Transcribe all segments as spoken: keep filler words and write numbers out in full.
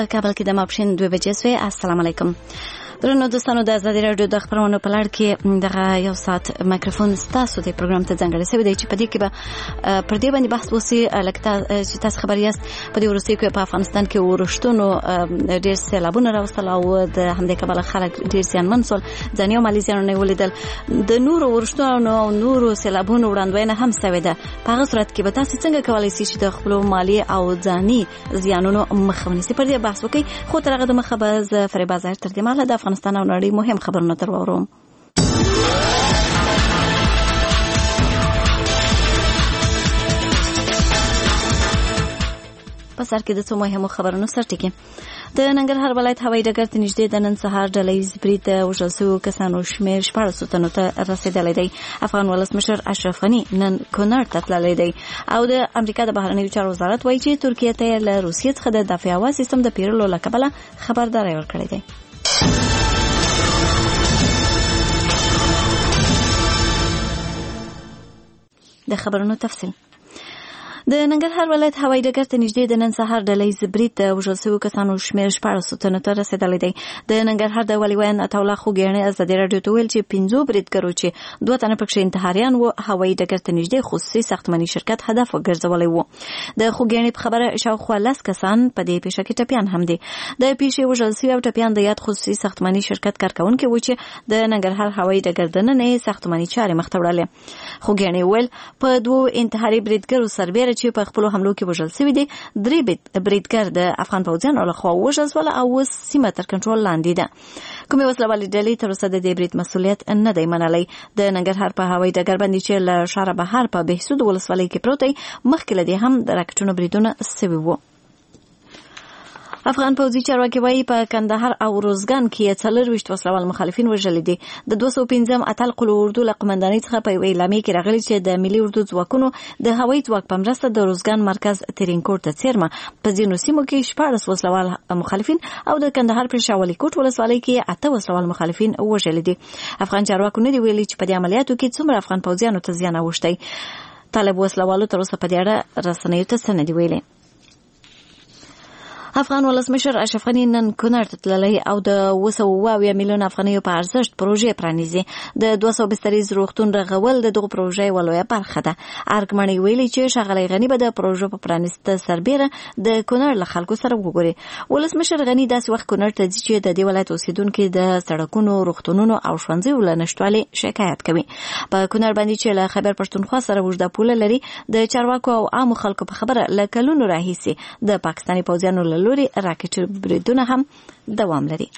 کابل کې د ماپښین دوه بجې سوې. السلام علیکم درنو دوستانو، د ازادي راډیو د خبرونو په لړ کې دغه یو ساعت مایکروفون ستاسو د پروګرام ته ځانګړی شوی دی چې په دې کې به پر دې باندې بحث وشي لکه چې تاسو خبر یاست په دې وروستیو کې په افغانستان کې ورښتونو ډېر سیلابونه راوستل او د همدې کبله خلک ډېر زیانمن شول، ځاني او مالي زیانونه یې ولیدل. د نورو ورښتونو او نورو سیلابونو وړاندوینه هم شوې ده. په هغه صورت کې به تاسو څنګه کولی شئ چې د خپلو مالي او ځاني زیانونو مخه ونیسئ؟ پر دې بحث وکړئ، خو تر هغه دمخه به زه فریبا ظاهر تر دې مهاله د افغانستان او نړۍ مهم خبرونه در واورم. په سر کې د څو مهمو خبرونو سرټکی. د ننګرهار ولایت هوایي ډګر ته نږدې د نن سهار ډلهیز برید د وژل شویو کسانو شمېر شپاړسو تنو ته رسېدلی دی. افغان ولسمشر اشرف غني نن کونړ ته تللی دی او د امریکا د بهرنیو چارو وزارت وایي چې ترکیې ته یې له روسیې څخه د دفاعي هوا سیستم د پیرلو له کبله خبرداری ورکړی دی. د خبرونو تفصیل. د ننګرهار ولایت هوایي ډګر ته نږدې د نن سهار ډلهیز برید د وژل شویو کسانو شمېر شپاړسو تنو ته رسېدلی دی. د ننګرهار د ولي ویاند عطاالله خوږیاڼي ازادي راډیو ته ویل چې پنځو بریدګرو چې دوه تنه پکښې انتحاریان وو هوایي ډګر ته نږدې خصوصي ساختماني شرکت هدف وګرځولی وو. د خوږیاڼي په خبره شاوخوا لس کسان په دې پیښه کې ټپیان هم دي. د پیښې وژل شوي او ټپیان د یاد خصوصي ساختماني شرکت کارکوونکي وو چې د ننګرهار هوایي ډګر دننه یې ساختماني چارې مخته وړلې. خوږیاڼي ویل په دوو انتحاري بریدګرو سربیره چې په خپلو حملو کې وژل شوي دي، درې بریدګر د افغان پوځیانو لخوا وژل شول او اوس سیمه تر کنټرول لاندې ده. کومې وسلوالې ډلې تر اوسه د دې برید مسؤلیت نه دی منلی. د ننګرهار په هوایي ډګر باندې چې له ښاره بهر په بهسود ولسوالۍ کې پروت دی، مخکې له دې هم د راکټونو بریدونه شوي وو. افغان پوځي چارواکي وایي په کندهار او روزګان کې څلرویشت وسلوال مخالفین وژلي دي. د دوه سوه پنځم اتل قلو اردو له قمندانۍ څخه په یوه اعلامیه کې راغلي چې د ملي اردو ځواکونو د هوایي ځواک په مرسته د روزګان مرکز ترینکوټ ته څیرمه په ځینو سیمو کې شپاړس وسلوال مخالفین او د کندهار په شاولي کوټ ولسوالۍ کې اته وسلوال مخالفین وژلي دي. افغان چارواکو نه دي ویلي چې په دې عملیاتو کې څومره افغان پوځیانو ته زیان اوښتی. طالب وسلوالو تر اوسه په دې اړه رسنیو ته څه نه دي ویلي. افغان ولسمشر اشرف غني نن کونړ ته تللی او د اوه سوه اوه اویا میلیونه افغانیو په ارزښت پروژې پرانیزي. د دوه سوه بستریز روغتون رغول د دغو پروژې یوه لویه برخه ده. ارګمڼي ویلي چې ښاغلی غني به د پروژو په پرانیسته سربیره د کونړ له خلکو سره وګوري. ولسمشر غني داسې وخت کونړ ته ځي چې د دې ولایت اوسیدونکي د سړکونو، روغتونونو او ښوونځیو له نشتوالي شکایت کوي. په کونړ باندې چې له خیبر پښتونخوا سره اوږده پوله لري، د چارواکو او عامو خلکو په خبره له کلونو راهیسې د پاکستاني پوځیانو له لوري راکټ بریدونه هم دوام لري.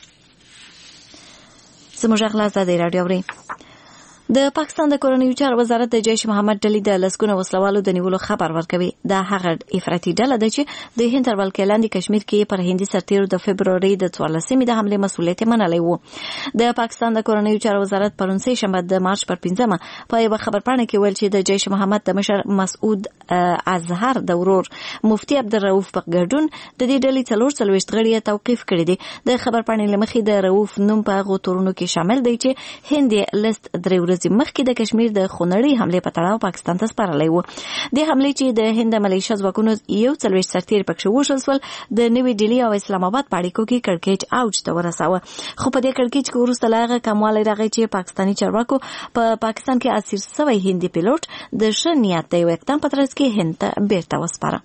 زموږ غلا ازادي راډیو اوري. د پاکستان د کورنیو چارو وزارت د جیش محمد ډلې د لسګونه وسلوالو د نیولو خبر ورکوي. دا هغه افراطي ډله ده چې د هند تر ولکې لاندې کشمیر کې پر هندي سرتیرو د فبرورۍ د څوارلسمې د حملې مسؤلیت منلی و. د پاکستان د کورنیو چارو وزارت پرون سه شنبه د مارچ پر پنځمه په یوه خبرپاڼه کې ویل چې د جیش محمد د مشر مسعود اظهر د ورور مفتي عبدالرؤف په ګډون د دې ډلې څلور څلوېښت غړي توقیف کړي دي. د خبرپاڼې له مخې د رؤف نوم په هغو تورونو کې شامل دی چې هند یې لست درې ورځې مخکې د کشمیر د خونړۍ حملې په تړاو پاکستان ته سپارلی و. د حملې چې د هند ملیشه ځواکونو یو څلوېښت سرتیري پکښې وژل شول، د نوې ډیلي او اسلام آباد په اړیکو کې کړکېچ اوج ته ورساوه. خو په دې کړکېچ کې وروسته له هغه کموالی راغی چې پاکستاني چارواکو په پاکستان کې اسیر سوی هندي پیلوټ د ښه نیت د یو اقدام په ترڅ کې هند ته بیرته وسپاره.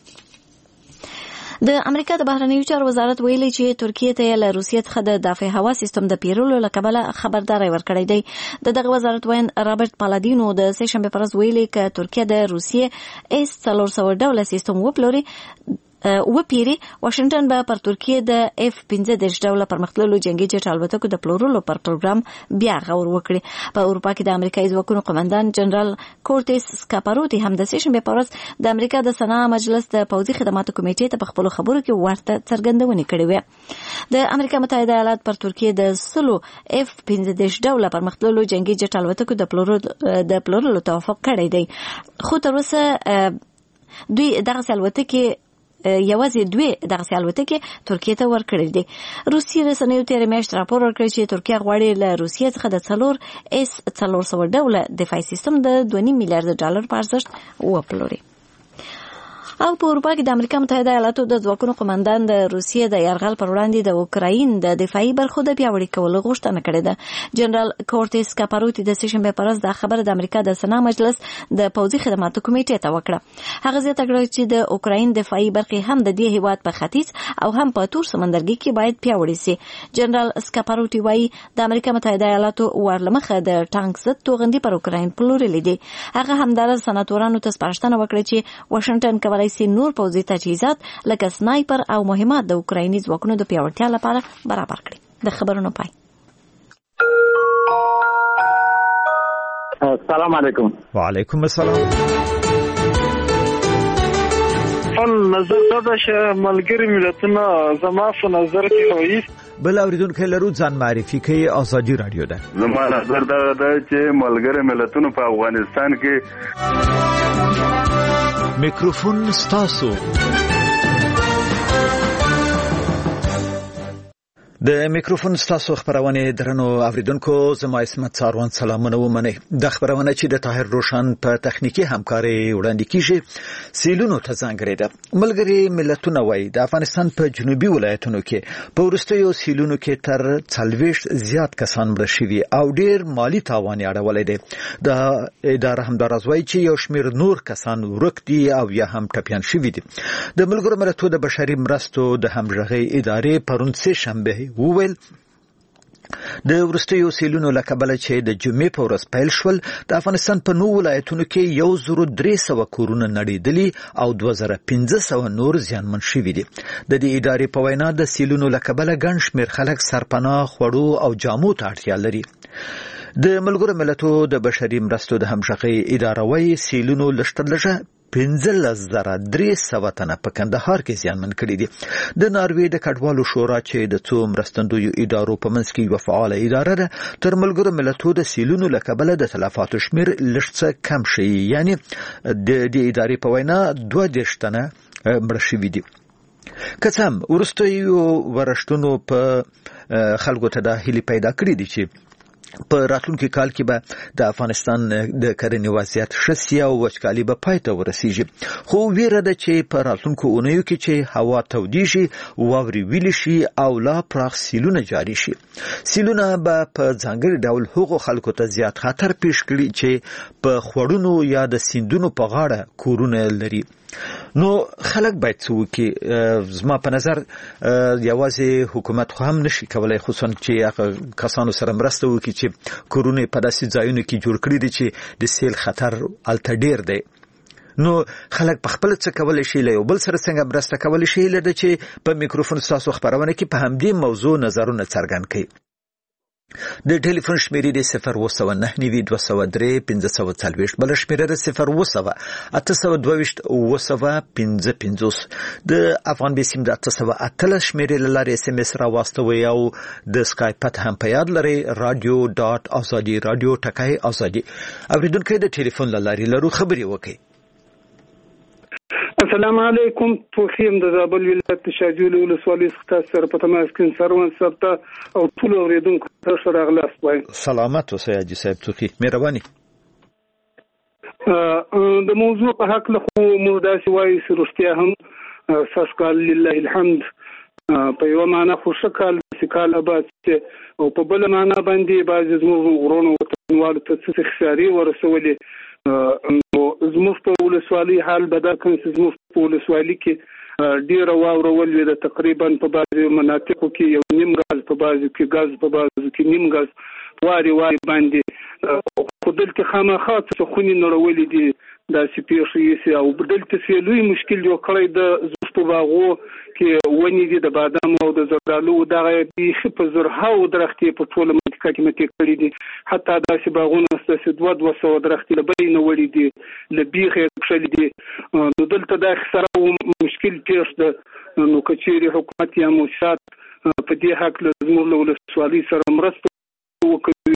د امریکا د بهرنیو چارو وزارت ویلي چې ترکیې ته له روسیې څخه د دفاعي هوا سیستم د پیرلو له کبله خبرداری ورکړی دی. د دغه وزارت وین رابرټ پالادینو د سه شنبې په ورځ ویلي چې ترکیه د روسیې اس څلور سوه ډوله سیستم وپلوري وپیری، واشنگټن به پر ترکیه د اف پنځه دېرش ډوله پرمختللو جنگي جټ الوتکو د پلورلو پر پروګرام بیا غور وکړي. په اروپا کې د امریکایي ځواکونو قمندان جنرال کورټیس سکاپاروتی هم د سه شنبې په ورځ د امریکا د سنا مجلس د پوځي خدماتو کمیټې ته په خپلو خبرو کې ورته څرګندونې کړې وې. د امریکا متحده ایالات پر ترکیه د سلو اف پنځه دېرش ډوله پرمختللو جنگي جټ الوتکو د پلورلو د پلورلو توافق کړی دی، خو تر اوسه دوی دغه الوتکې یوازې دوی دغه الوتکې ترکیه ته ورکړې دي. روسي رسنیو تېره میاشت راپور ورکړی چې ترکیه غواړي له روسیې څخه د څلور اس څلور سوه ډوله دفاعي سیستم د دوه نیم میلیارډ ډالر په ارزښت وپلوري. او په اروپا کې د امریکا متحده ایالاتو د ځواکونو قومندان د روسیې د یرغل پر وړاندې د اوکراین د دفاعي برخو د پیاوړي کولو غوښتنه کړې ده. جنرال کورټیس کاپاروتی د سه شنبې په ورځ دا خبره د امریکا د سنا مجلس د پوځي خدماتو کمیټې ته وکړه. هغه زیاته کړه چې د اوکراین دفاعي برخې هم د دې هیواد په ختیځ او هم په تور سمندرګي کې باید پیاوړي سي. جنرال سکاپاروتی وايي د امریکا متحده ایالاتو ورلمخه د ټانک ضد توغندي پر اوکراین پلورلې دي. هغه همدارس سناتورانو ته سپارښتنه وکړه چې واشنگټن کولی سي نور پوځي تجهیزات لکه سنایپر او مهمات د اوکرایني ځواکونو د پیاوړتیا لپاره برابر کړي. د خبرونو پای. السلام علیکم. وعلیکم السلام. خپل نظر دا چې ملګری ملتونه زما په نظر کې وایي بل اوریدونکو لرو ځان معرفي کوي. آزادي رادیو ده. زما نظر دا ده چې ملګری ملتونه په افغانستان کې میکروفون ستاسو. د میکروفون ستاسو خبرونه درنو اوریدونکو زما اسمت څاروان سلامونه ومنه. د خبرونه چې د طاهر روشن په تخنیکی همکاري وړاندې کیږي سیلونو ته ځانګړي ده. ملګری ملتونه وایي د افغانستان په جنوبي ولایتونو کې په ورستیو سیلونو کې تر څلويشت زیات کسان مړه شوي او ډیر مالی تاوان یې اړولې ده. د اداره همدارز وایي چې یو شمیر نور کسان ورک دي او یا هم ټپيان شوي دي. د ملګرو ملتونو د بشري مرستو د همغږي ادارې پرون سه شنبه وویل د ورستیو سیلونو لکبل چې د جمعې په ورځ پیل شول د افغانستان په نو ولایتونو کې یو زره درې سوه کورونه نړیدلي او دوه زره پنځه سوه نور زیانمن شوي دي. د دې ادارې په وینا د سیلونو لکبل ګڼ شمېر خلک سرپناه خوړو او جامو ته اړتیا لري. د ملګرو ملتونو د بشري مرستو د همغږي اداره وايي سیلونو لشتلجه پنځلس زره درې سوه تنه په کندهار کې زیانمن کړي دي. د ناروې د کډوالو شورا چې د څو مرستندویو ادارو په منځ کې یو فعاله اداره ده تر ملګرو ملتونو د سیلونو له کبله د تلفاتو شمیر لږ څه کم شي، یعنی د دې ادارې په وینا دوه دېرش تنه مړه شوي دي. که څه هم وروستیو ورښتونو په خلکو ته دا هیلې پیدا کړې دي چې په راتلونکي کال کې به د افغانستان د کرنې وضعیت ښه سي او وچکالي به پای ته ورسیږي. خو ویره ده چې په راتلونکو اونیو کې چې هوا تودیږي، واورې ویلې شي او لا پراخ سیلونه جاري شي. سیلونه به په ځانګړي ډول هغو خلکو ته زیات خطر پیښ کړي چې په خوړونو یا د سیندونو په غاړه کورونه لري. نو خلک باید څه وکړي؟ زما په نظر یوازې حکومت خو هم نشي کولای، خصوصا چې هغه کسانو سره مرسته وکړي چې کورونه په داسې ځایونو کې جوړ کړي دي چې د سیل خطر هلته ډیر دی. نو خلک په خپل څه کولای شي، له یو بل سره څنګه مرسته کولای شي، لده چې په میکروفون ستاسو خبرونه کې په همدې موضوع نظرونه څرګند کړي. د ټلیفون شمیرې د صفر اوه سوه نهه نوي دوه سوه درې پنځه سوه څلوېښت، بله شمیره د صفر اوه سوه اته سوه دوه ویشت اوه سوه پنځه پنځوس. د افغان بیسیم د اته سوه اتلس شمیرې له لارې اس ام اس راواستوئ او د سکایپ پت هم په یاد لرئ رادیو ډاټ ازادي رادیو ټکی ازادي. اوریدونکي د ټلیفون له لارې لرو خبرې وکړئ. السلام علیکم. توخیم د زابل ولایت شاجول ولسوالۍ څخه سره په تماس کې سروان سبتا او ټول اوریدونکو ته سره اغلاس وایم. سلامت اوسئ حاجي صاحب توخی، مهرباني. د موضوع په حق له خو موږ داسې وایو چې رښتیا هم ساسکال لله الحمد په یو معنا خوشو کال سکال آباد او په بل معنا باندې بعض زموږ غرونو وطنوالو ته څه خساري ورسولې. نو زموږ په ولسوالۍ حال به دا کوم چې زموږ په ولسوالۍ کې ډېره واوره ولوېده، تقریبا په بعضو مناطقو کې یو نیم ګاز، په بعضو کې ګاز، په بعضو کې نیم ګاز وارې وارې باندې. خو دلته خامخا څه خونې نړولې دي داسې پیښې یې او دلته چې لوی مشکل جوړ کړی د زموږ په باغو کې ونې دي د بادامو او د زردالو، دغه بیخي په زرهاو درختې په ټوله منطقه کې متې کړي دي. حتی داسې باغونه شته چې دوه دوه سوه درختې له بلې نه وړي دي، له بیخې یې کښلي دي. نو دلته دا خساره او مشکل پیښ ده. نو که چیرې حکومت یا مؤسسات په دې حق له زموږ له ولسوالۍ سره مرسته وکړي.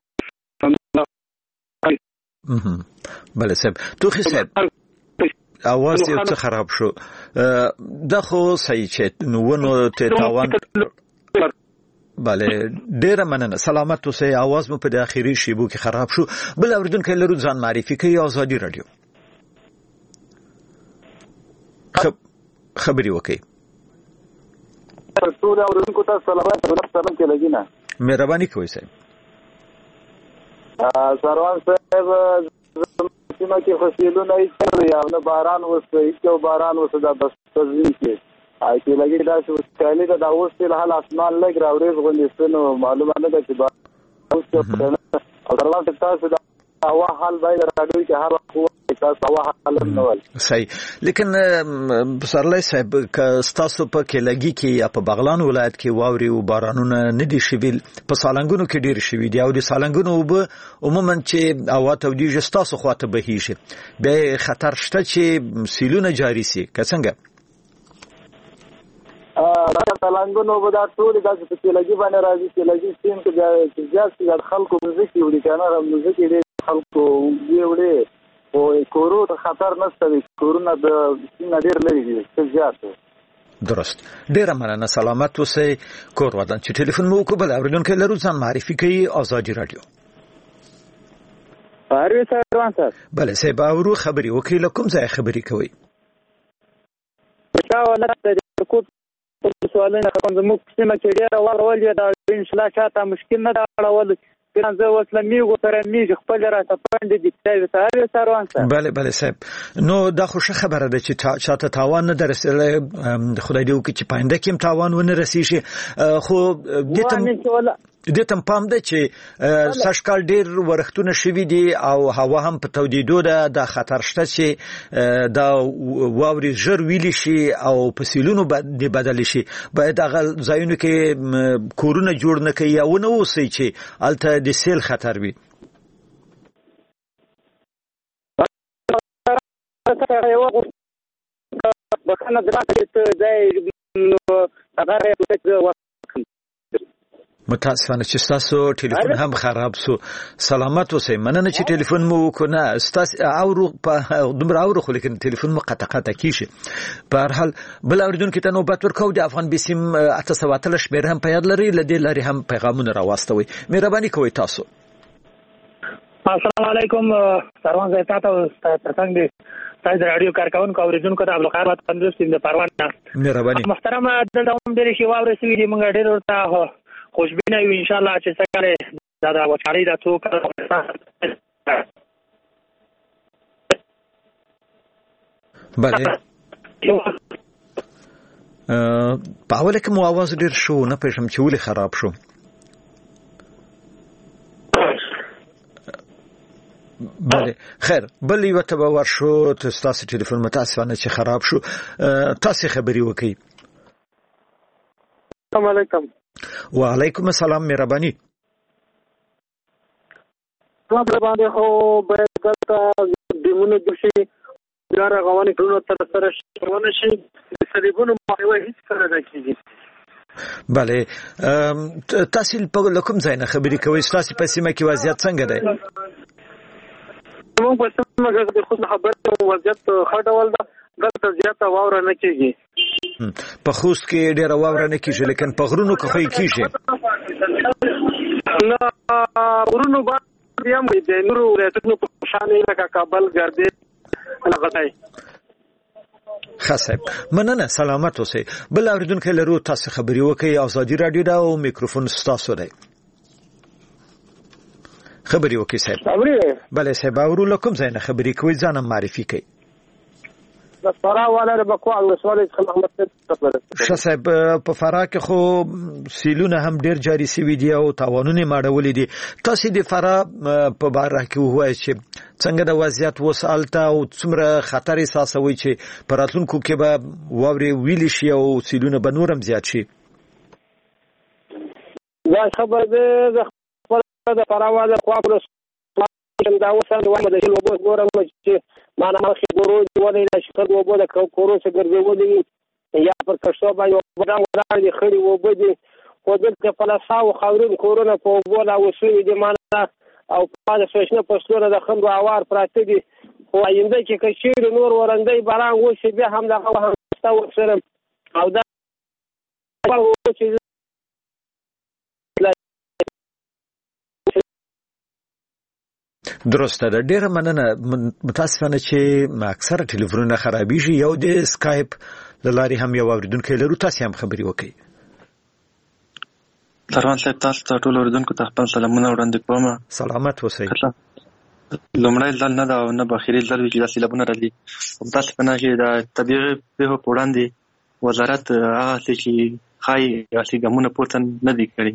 بله صاحب. توخی صاحب اواز یو څه خراب شو. دا خو صحیح چې ونو ته تاوان. بله ډیره مننه، سلامت اوسئ. اواز مو په د اخیری شیبو کې خراب شو. بل اوریدونکي لرو ځان معرفي کوي. آزادي رادیو. خبري وکي ټول اورونکو ته سلامات سلام کې لګینا مهرباني کوئ صاحب سروان صاحب سیمه کې فصلونه یې یا نه باران وسه یو باران وسه د بس تزوین کې آی کې لګی دا چې کله دا اوس په حال اسمان لګ راوړې غوندې څنو معلومه نه ده چې با اوس په او سروان تاسو دا هوا حال باید راډوي چې هر وخت تاسو هوا حال نه ول صحیح لیکن سرلای صاحب ک تاسو په کې لګي کې یا په بغلان ولایت کې واوري او بارانونه نه دي شویل په سالنګونو کې ډیر شوی دی او د سالنګونو به عموما چې هوا تودیږي تاسو خواته بهیږي به خطر شته چې سیلونه جاری سي څنګه ا سالنګونو به دا ټول د چې لګي باندې راځي چې لګي سیم کې ځکه خلکو مزيکي وړي کنه مزيکي دي خلکو وړي او کورو ته خطر نشته کورونا د سینه ډیر لري دي څه زیات درست ډیر مننه سلامت اوسئ کور ودان چې ټلیفون مو کو بل اوریدونکو لرو ځان معرفي کوي آزادي رادیو پاره سروان صاحب بله سه باورو خبري وکیل کوم ځای خبري کوي دا ولته کو سوالونه کوم زموږ سیمه کې ډیر ورول دا ان شاء الله شاته مشکل نه دا اړول کنه وسله میغو تر میغ خپل راته پاند دي چې سره سروان صاحب بله بله صاحب نو دا خوشی خبره ده چې چاته تاوان نه درسله خدای دې وکړي چې پاینده کې تاوان ونه رسیږي خو دې ته دې ته پام ده چې سشکال ډیر ورختونه شوي دي او هوا هم په تودیدو ده د خطر شته چې دا واوري ژر ویلی شي او په سیلونو باندې بدل شي باید هغه ځایونو کې کورونه جوړ نه کوي او نه اوسي چې الته د سیل خطر وي بکنه دغه ځای هغه متاسفانه چې تاسو ټلیفون هم خراب سو سلامت اوسئ مننه چې ټلیفون مو وکړه تاسو اورو په دومره اورو خو لیکن ټلیفون مو قطع قطع کیږي په هر حال بل اوریدونکو ته نوبت ورکو د افغان بسیم اته سوه اتلس شمیر هم په یاد لري لدې لري هم پیغامونه راوستوي مهرباني کوئ تاسو السلام علیکم سروان زه تاسو ترڅنګ دي تاسو رادیو کارکون کو اوریدونکو ته ابلخار پندوس د پروان مهرباني محترم دلته هم ډېر شي واورې سوي دي موږ ډېر ورته خوشبینه یو ان شاء الله چې څنګه دا د وچاري د څوک بله په اوله کې مو आवाज ډیر شو نه پېژم چې ولې خراب شو بله خیر بل یو ته باور شو تاسو ټلیفون متاسفانه چې خراب شو تاسو خبري وکړئ السلام علیکم وعلیکم السلام مهرباني طلب باندې خو به دلته دیمونه د شي ګار غوانې ټول تر سره شونه شي سلیبونو مخوي هیڅ کار نه کیږي بله تاسو په کوم ځای نه خبري کوئ تاسو په سیمه کې وضعیت څنګه دی موږ په سیمه کې د خود خبرو وضعیت خډول ده دلته زیاته واوره نه کیږي په خوست کې ډېر واوره نه کیږي لیکن په غرونو کې خو کیږي نه غرونو باندې هم د نورو ولایتونو په شان لکه کابل ګردې لغتای خاصه مننه سلامت اوسئ بل اوریدونکو لرو تاسو خبري وکړئ آزادي رادیو دا او میکروفون تاسو دی خبري وکړئ صاحب بله صاحب اورو لکم زنه خبري کوي ځانم معرفي کوي د فراه والا د بکوا ولسوالۍ څخه محمد شه صاحب په فراه کې خو سیلونه هم ډیر جاری سوي دي او تاوانونه ماړولې دي تاسو د فراه په باره کې وایي چې څنګه د وضعیت وسالته او څومره خطر احساسوي چې پراتلونکو کې به واوري ویل شي او سیلونه به نورم زیات شي دا خبر ده د فراه والا خو دا وسند وایي د یو بوس ګورم چې معنا مخې ګورو ولې د شکر وبو د کورو څخه ګرځولې یا پر کښو باندې وبدان وړاندې خړې وبدي خو دلته فلسفه او خاورین کورونه په وبولا وسوي دي معنا او په سوشنه پښتون د خلکو اوار پراته دي خو آینده کې کشیر نور ورندې باران وشي به هم د هغه تاسو سره او دا چې درسته ده. ډیره مننه. متاسفانه چې اکثره ټلیفونونه خرابېږي. یو د سکایپ له لارې هم یو اوریدونکی لرو، تاسو هم خبرې وکړئ. سروان صاحب، تاسو ته ټول اوریدونکو ته خپل سلامونه وړاندې کوم. سلامت اوسئ. لومړی ځل نه ده او نه به اخري ځل وي چې دا سیلابونه راځي. متاسفانه چې د طبیعي پیښو په وړاندې وزارت هغه څه چې ښایي هغسې ګامونه پورته نه دي کړي.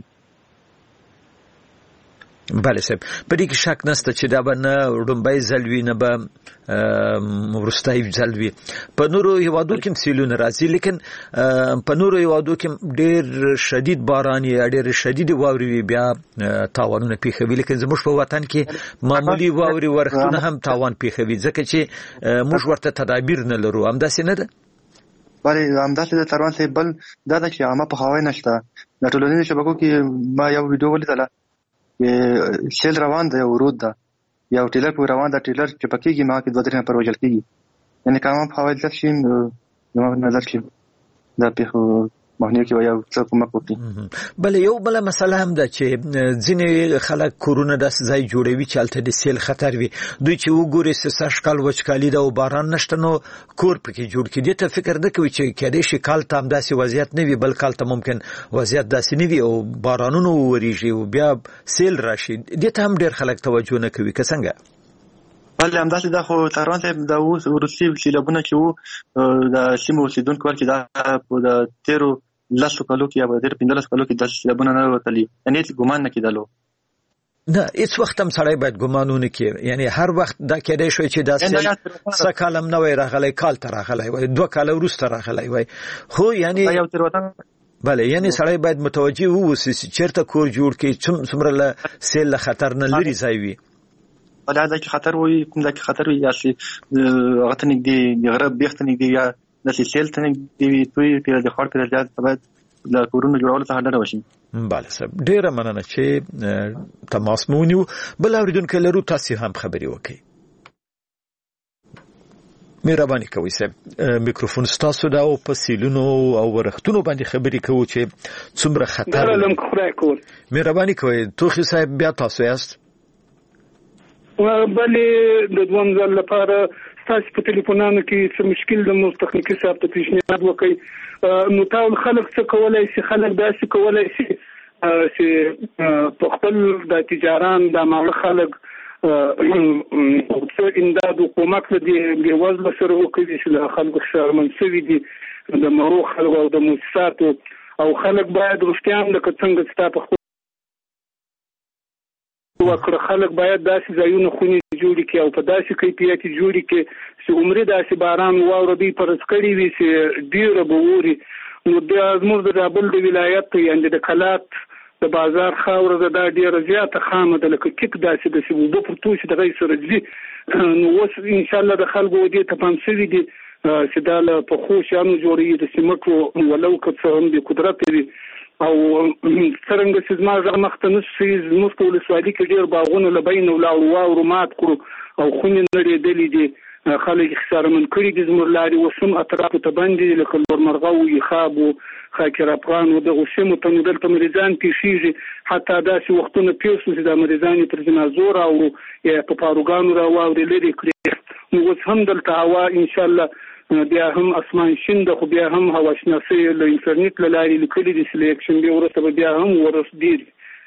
بله صاحب، په دې کې شک نشته چې دا به نه لومړی ځل وي نه به وروستی ځل وي. په نورو هیوادو کې هم سیلونه راځي، لیکن په نورو هیوادو کې ډېر شدید باران یا ډېر شدید واورې وي بیا تاوانونه پېښوي، لیکن زموږ په وطن کې معمولي واورې ورښتونه هم تاوان پېښوي ځکه چې موږ ورته تدابیر نه لرو. همداسې نه ده؟ بله همداسې د سروان صاحب. بل دا ده چې عامه پوهاوی نشته. د ټولنیزو شبکو کې ما یو ویډیو ولیدله، سیل روان ده، یو رود ده، یو ټیلر پورې روان ده، ټیلر چې پکېږي ما کې دوه درې نفر وژل کېږي. یعنې که عامه پوهاوی زیات شي زما په نظر کې دا پیښو مخنیوي کې یو څه کومک وکړي. بله یو بله مسله هم ده چې ځینې خلک کورونه داسې ځای جوړوي چې هلته د سیل خطر وي. دوی چې وګوري سږکال وچکالي ده او باران نشته نو کور پکې جوړ کړي. دې ته فکر نه کوي چې کېدای شي کال ته هم داسې وضعیت نه وي، بل کال ته ممکن وضعیت داسې نه وي او بارانونه وورېږي او بیا سیل راشي. دې ته هم ډېر خلک توجه نه کوي، که څنګه؟ بله همداسې دا خو سروان صاحب د اوس وروستي سیلابونه چې وو د سیمو اوسېدونکو ول چې دا د تېرو لسو کالو کې یا به تېرو پنځلسو کالو کې داسې سیلابونه نه وتلي، یعنې هېڅ ګمان نه کېدلو. نه هیڅ وخت هم سړی باید ګمان ونه کړي. یعنی هر وخت دا کېدای شوی چې دا سیل څه کال هم نه وای راغلی، کال ته راغلی وای، دوه کاله وروسته راغلی وای. خو یعنی بله یعنی سړی باید متوجه واوسي چې چېرته کور جوړ کړي، څومره له سیل له خطر نه لرې ځای وي. بله هر ځای کې خطر وي، کوم ځای کې خطر وي، یاسې هغه ته نږدې د غره بیخ ته نږدې یا داسې سیل ته نږدې وي، توی پرې د خوړ پرې زیات باید د کورونو جوړولو څخه ډډه وشي. بله صاحب، ډېره مننه چې تماس مو ونیو. بل اورېدونکی لرو، تاسې هم خبرې وکړئ. مهرباني کوئ صاحب، میکروفون ستاسو ده او په سیلونو او ورښتونو باندې خبرې کوو چې څومره خطر لري. مهرباني کوئ. توخي صاحب بیا تاسو یاست؟ بلې د دویم ځل لپاره ستاسو په ټلیفونانو کې څه مشکل د موږ تخنیکي صاحب ته پیشنهاد وکړئ. نو ټول خلک څه کولی شي، خلک داسې کولی شي چې په خپل د تجاران د ماړه خلک څه امداد او کومک له دې بېوزله سره وکړي چې له خلکو شرمن شوي دي د مړو خلکو او د مؤسساتو، او خلک باید رښتیا هم لکه څنګه ستا په خپل وکړه، خلک باید داسې ځایونه خونې جوړې کړي او په داسې کیفیت جوړې کړي چې عمرې داسې باران واوره دوی فرض کړي وي چې ډېره به اوري. نو دا زموږ د زابل د ولایت یعنې د کلات د بازار خاوره ده، دا ډېره زیاته خامه ده، لکه کیک داسې د اوبه پر توشي د غي سره ځي. نو اوس انشاءالله د خلکو دې ته پام شوي دي چې دا له پخو شیانو جوړېږي، د سیمټو ولو که څه هم د قدرت وي. او څرنګه چې زما غږ مخته نه شي، زموږ په ولسوالي کې ډېر باغونه له بین ولاړو، واورو مات کړو او خونې نړېدلې دي، خلک خسارمن کړي دي. زموږ لارې اوس هم اطرافو ته بند دي، لکه لور مرغه و، یخاب و، خاکر افغان و، دغو سیمو ته نو دلته مریضان پیښېږي. حتی داسې وختونه پېښ شو چې دا مریضان یې تر جنازو راوړو یا په پاروګانو را واورې لرې کړې. نو اوس هم دلته هوا انشاءالله بیا هم اسمان شین ده، خو بیا هم هواشناسي له انټرنیټ له لارې لیکلي دي چې له یکشنبې وروسته به بیا هم ورس ډېر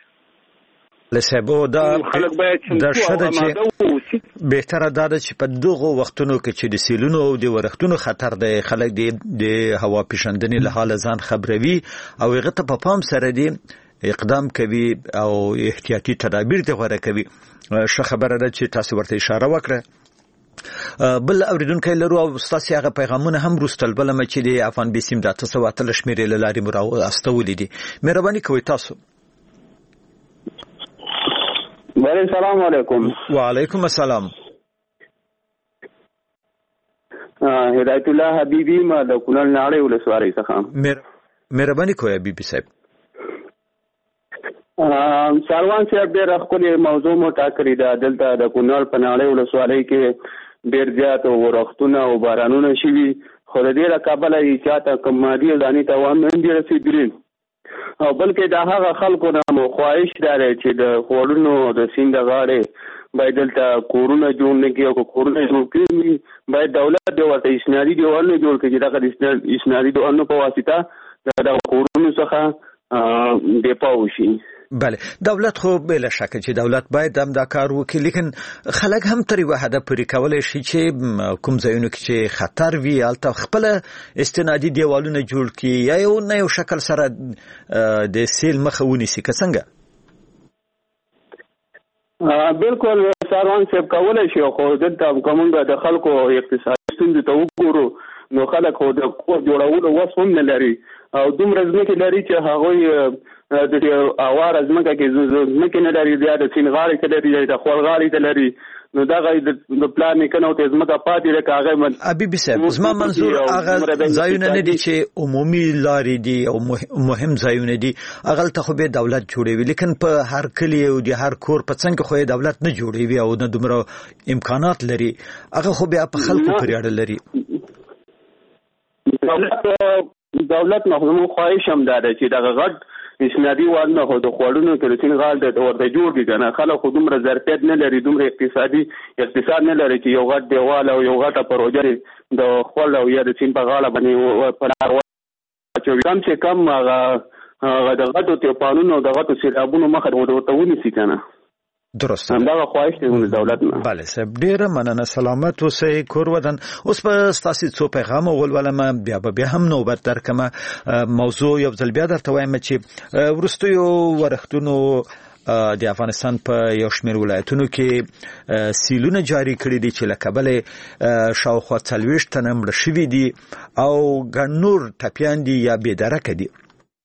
لسبو دا د شته چې بهتره دا ده چې په دغه وختونو کې چې د سیلونو او د ورښتونو خطر دی، خلک د هوا پیژندنې له حاله ځان خبروي او هغه ته په پام سره دی اقدام کوي او احتیاطي تدابیر ته غوره کوي. ښه خبره ده چې تاسو ورته اشاره وکړه. بل اوریدونکی لرو او ستاسو هغه پیغامونه هم روستل بلمه چې د افغان بیسیم د تاسو واتل شمیرې له لارې مراو استولې دي. مهرباني کوئ تاسو. بله سلام علیکم. وعلیکم السلام. هدایت الله حبیبی ما د کونړ ناړۍ ولسوالۍ څخه. مهرباني کوئ حبیبي صاحب. سروان صاحب ډېره ښکلې موضوع مو ټاکلې ده. دلته د کونړ په ناړۍ ولسوالۍ کې ډېر زیات ورښتونه او بارانونه شوي، خو د دې له کبله یې چاته کوم مادي ځاني تاوان نه دي رسېدلي، او بلکې د هغه خلکو نه مو خواهش دا دی چې د خوړونو د سیند غاړې باید دلته کورونه جوړ نه کړي او کورونه جوړ کړي باید دولت د ورته اسنادي دیوالونه جوړ کړي چې دغه اسنادي دیوالونو په واسطه د کورونو څخه دفاع وشي. بله دولت خو بلا شک چې دولت باید هم دا کار وکړي لیکن خلک هم تر یوه حده پورې کولی شي چې کوم ځایونو کې چې خطر وي هلته خپله استنادي دیوالونه جوړ کړي یا یو نه یو شکل سره د سیل مخه ونیسي که څنګه؟ بالکل ساروان صاحب کولی شي خو دلته کومونږ د خلکو اقتصادي ستونزې ته وګورو نو خلک خو د کور جوړولو وس هم نه لري او دومره ځمکې لري چې هغوی د دې اواره ځمکه کې ځمکې نه لري بیا د سیند غاړې ته لري د خول غاړې ته لري نو دغه د پلان نیکنه او د ځمکه پاتې لکه هغه حبیبي صاحب زما منظور هغه ځایونه نه دي چې عمومي لارې دي او مهم ځایونه دي هغه ته خو به دولت جوړوي لیکن په هر کلی او د هر کور په څنګ خو دولت نه جوړوي او نه دومره امکانات لري هغه خو بیا په خلکو پورې اړه لري. دولت دولت مخزمو خواهش هم داره چې دغه غټ اسنادي والنه خو د خوړونو کلتین غال د ورته جوړ دي کنه خلک خو دومره ظرفیت نه لري دومره اقتصادي اقتصاد نه لري چې یو غټ دیوال او یو غټه پروژه د خپل او یا د چین په غاړه باندې پناه چې کم چې کم هغه د غټو توپانونو د غټو سیلابونو مخه ورته ونیسي کنه. درست همدغه خواهش دی د دولت نه. بله صاحب ډیره مننه سلامت اوسئ کور ودان. اوس په ستاسو څو پیغام ولولم بیا به هم نوبت درکمه موضوع یو ځل بیا درته وایم چې ورستیو ورښتونو د افغانستان په یو شمېر ولایتونو کې سیلونه جاری کړي دي چې له کبله شاوخوا څلوېښت تنه مړه شوي دي او ګڼ نور ټپیان دي یا بېدرکه دي.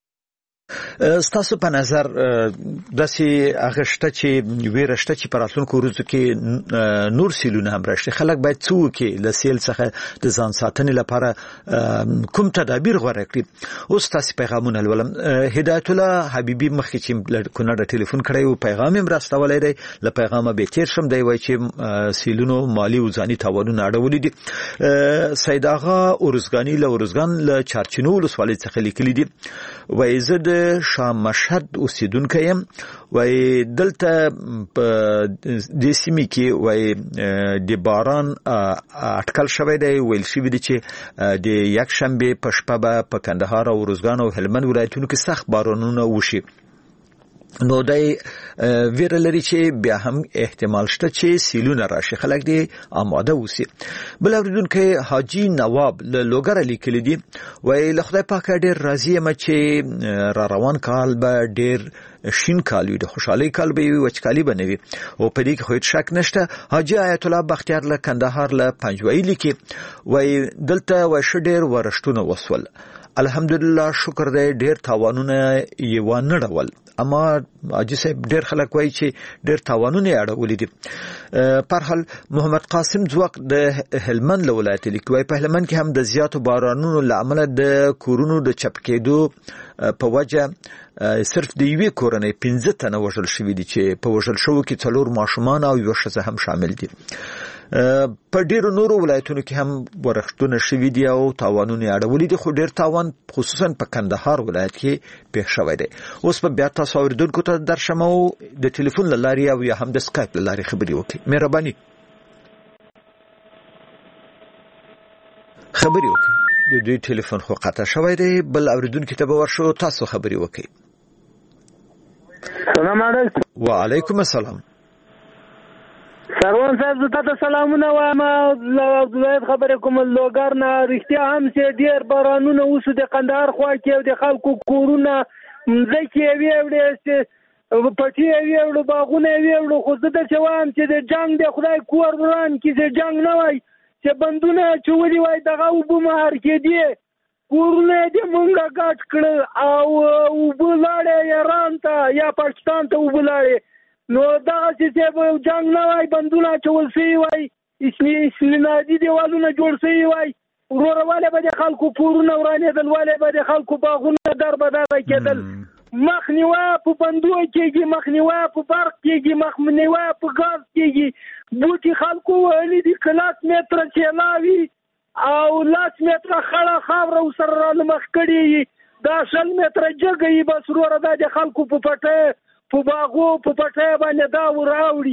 ستاسو په نظر داسې هغه شته چې ویره شته چې په راتلونکو ورځو کې نور سیلونه هم راشي خلک باید څه وکړي له سیل څخه د ځان ساتنې لپاره کوم تدابیر غوره کړي؟ اوس تاسو پیغامونه لولم. هدایت الله حبیبي مخکې چې له کونړه ټلیفون کړی و پیغام یې راستولی دی له پیغامه بې تېر شم دی وایي چې سیلونو مالي او ځاني تاوانونه اړولي دي. سید آغا ارزګاني له ارزګان له چارچینو ولسوالۍ څخه لیکلي دي وایي زه د شاه مشهد اوسیدونکی یم وایي دلته په دې سیمې کې وایي د باران اټکل شوی دی ویل شوي دي چې د یک شنبې په شپه به په کندهار او ارزګان او هلمند ولایتونو کې سخت بارانونه وشي نو دای ویره لري چې بیا هم احتمال شته چې سیلونه راشي خلک دې آماده وسی. بل اوریدونکو حاجی نواب له لوګر لیکلی دي وای له خدای پاک ډیر راضی یم چې را روان کال به ډیر شین کال وي د خوشحالي کال به وي وچکالي به نه وي او په دې کې خو هیڅ شک نشته. حاجی آیت الله بختیار له کندهار له پنجوایي لیکي وای دلته وای ش ډیر ورښتونه وسول الحمدلله شکر دی ډیر تاوانونه یې وانه ډول اما حاجی صاحب ډیر خلک وایي چې ډیر تاوانونه یې اړولي دي. پر حال محمد قاسم ځواک د هلمند له ولایت لیکي وایي په هلمند کې هم د زیاتو بارانونو له امله د کورونو د چپ کېدو په وجه صرف د یوې کورنۍ پنځه تنه وژل شوي دي چې په وژل شوو کې څلور ماشومان او یوه ښځه هم شامل دي. په ډیرو نورو ولایتونو کې هم ورښتونه شوي دي او تاوانونه یې اړولي دي خو ډیر تاوان خصوصا په کندهار ولایت کې پېښ شوی دی. اوس په بیا تاسو اوریدونکو ته درشم او د ټلیفون له لارې او یا هم د سکایپ له لارې خبرې وکړئ. مهرباني خبرې وکړئ. د دوی ټلیفون خو قطع شوی دی. بل اوریدونکو ته به ورشو تاسو خبرې وکړئ. سلام علیکم. وعلیکم السلام. سروان صاحب زه تاسو سلامونه وایم زه خبرې کوم لوګر نه رښتیا هم چې ډېر بارانونه وشو د کندهار خوا کې او د خلکو کورونه مځکې یې ویوړې چې پټي یې ویوړو باغونه یې ویوړو خو زه درته وایم چې د جنګ د خدای کور وران کې چې جنګ نه وای چې بندونه چولي وای دغه اوبه مهار کېدې کورونه یې د مونږه ګټ کړل او اوبه لاړې ایران ته یا پاکستان ته اوبه لاړې نو دغه چې جنګ نه وای بندونه اچول شوي وای اسنادي دیوالونه جوړ شوي وای وروره ولې به د خلکو کورونه ورانېدل ولې به د خلکو باغونه در بدره کېدل مخنیوه په بندو کېږي مخنیوه په برق کېږي مخنیوه په ګاز کېږي بوټي خلکو وهلي دي که لاس متره چیلاوي او لاس متره خړه خاوره ورسره رانمخ کړي دا شل متره جګه یي بس وروره دا د خلکو په پټه په باغو په پټه باندې دا وراوړي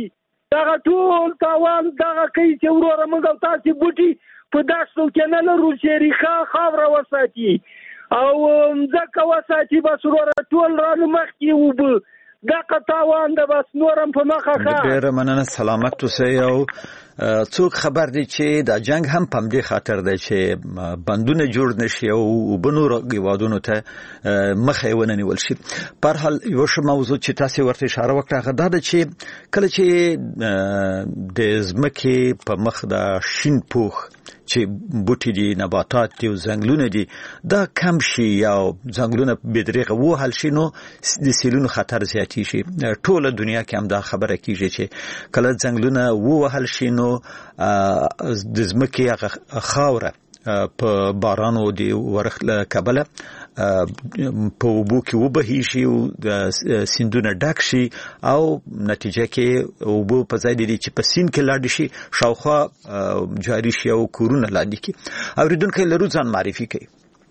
دغه ټول تاوان دغه کوي چې وروره موږ او تاسې بوټي په دښتو کې نه لرو چې ریښه خاوره وساتي او مځکه وساتي بس وروره ټول رانه مخکې اوبه دغه تاوان ده بس نورم په مخه ښه. ډېره مننه سلامت اوسئ. او څوک خبر دی چې دا جنگ هم په همدې خاطر دی چې بندونه جوړ نشي او اوبه نورو هېوادونو ته مخه ونه نیول شي. په هر حال یوه ښه موضوع چې تاسې ورته اشاره وکړه هغه دا ده چې کله چې د ځمکې په مخ د شین پوښ چې بوټي دي نباتات دي او ځنګلونه دي دا کم شي یا ځنګلونه بېدریغه ووهل شي نو د سیلونو خطر زیاتې شي. ټوله دنیا کې هم دا خبره کېږي چې کله ځنګلونه ووهل شي نو د ځمکې هغه خاوره په بارانو د ورښت له کبله په اوبو کې وبهیږي او سیندونه ډک شي او نتیجه کې اوبه په ځای دي چې په سیند کې لاړ شي شاوخوا جاری شي او کورونه لاندې کړي. اوریدونکي لرو ځان معرفي کوي.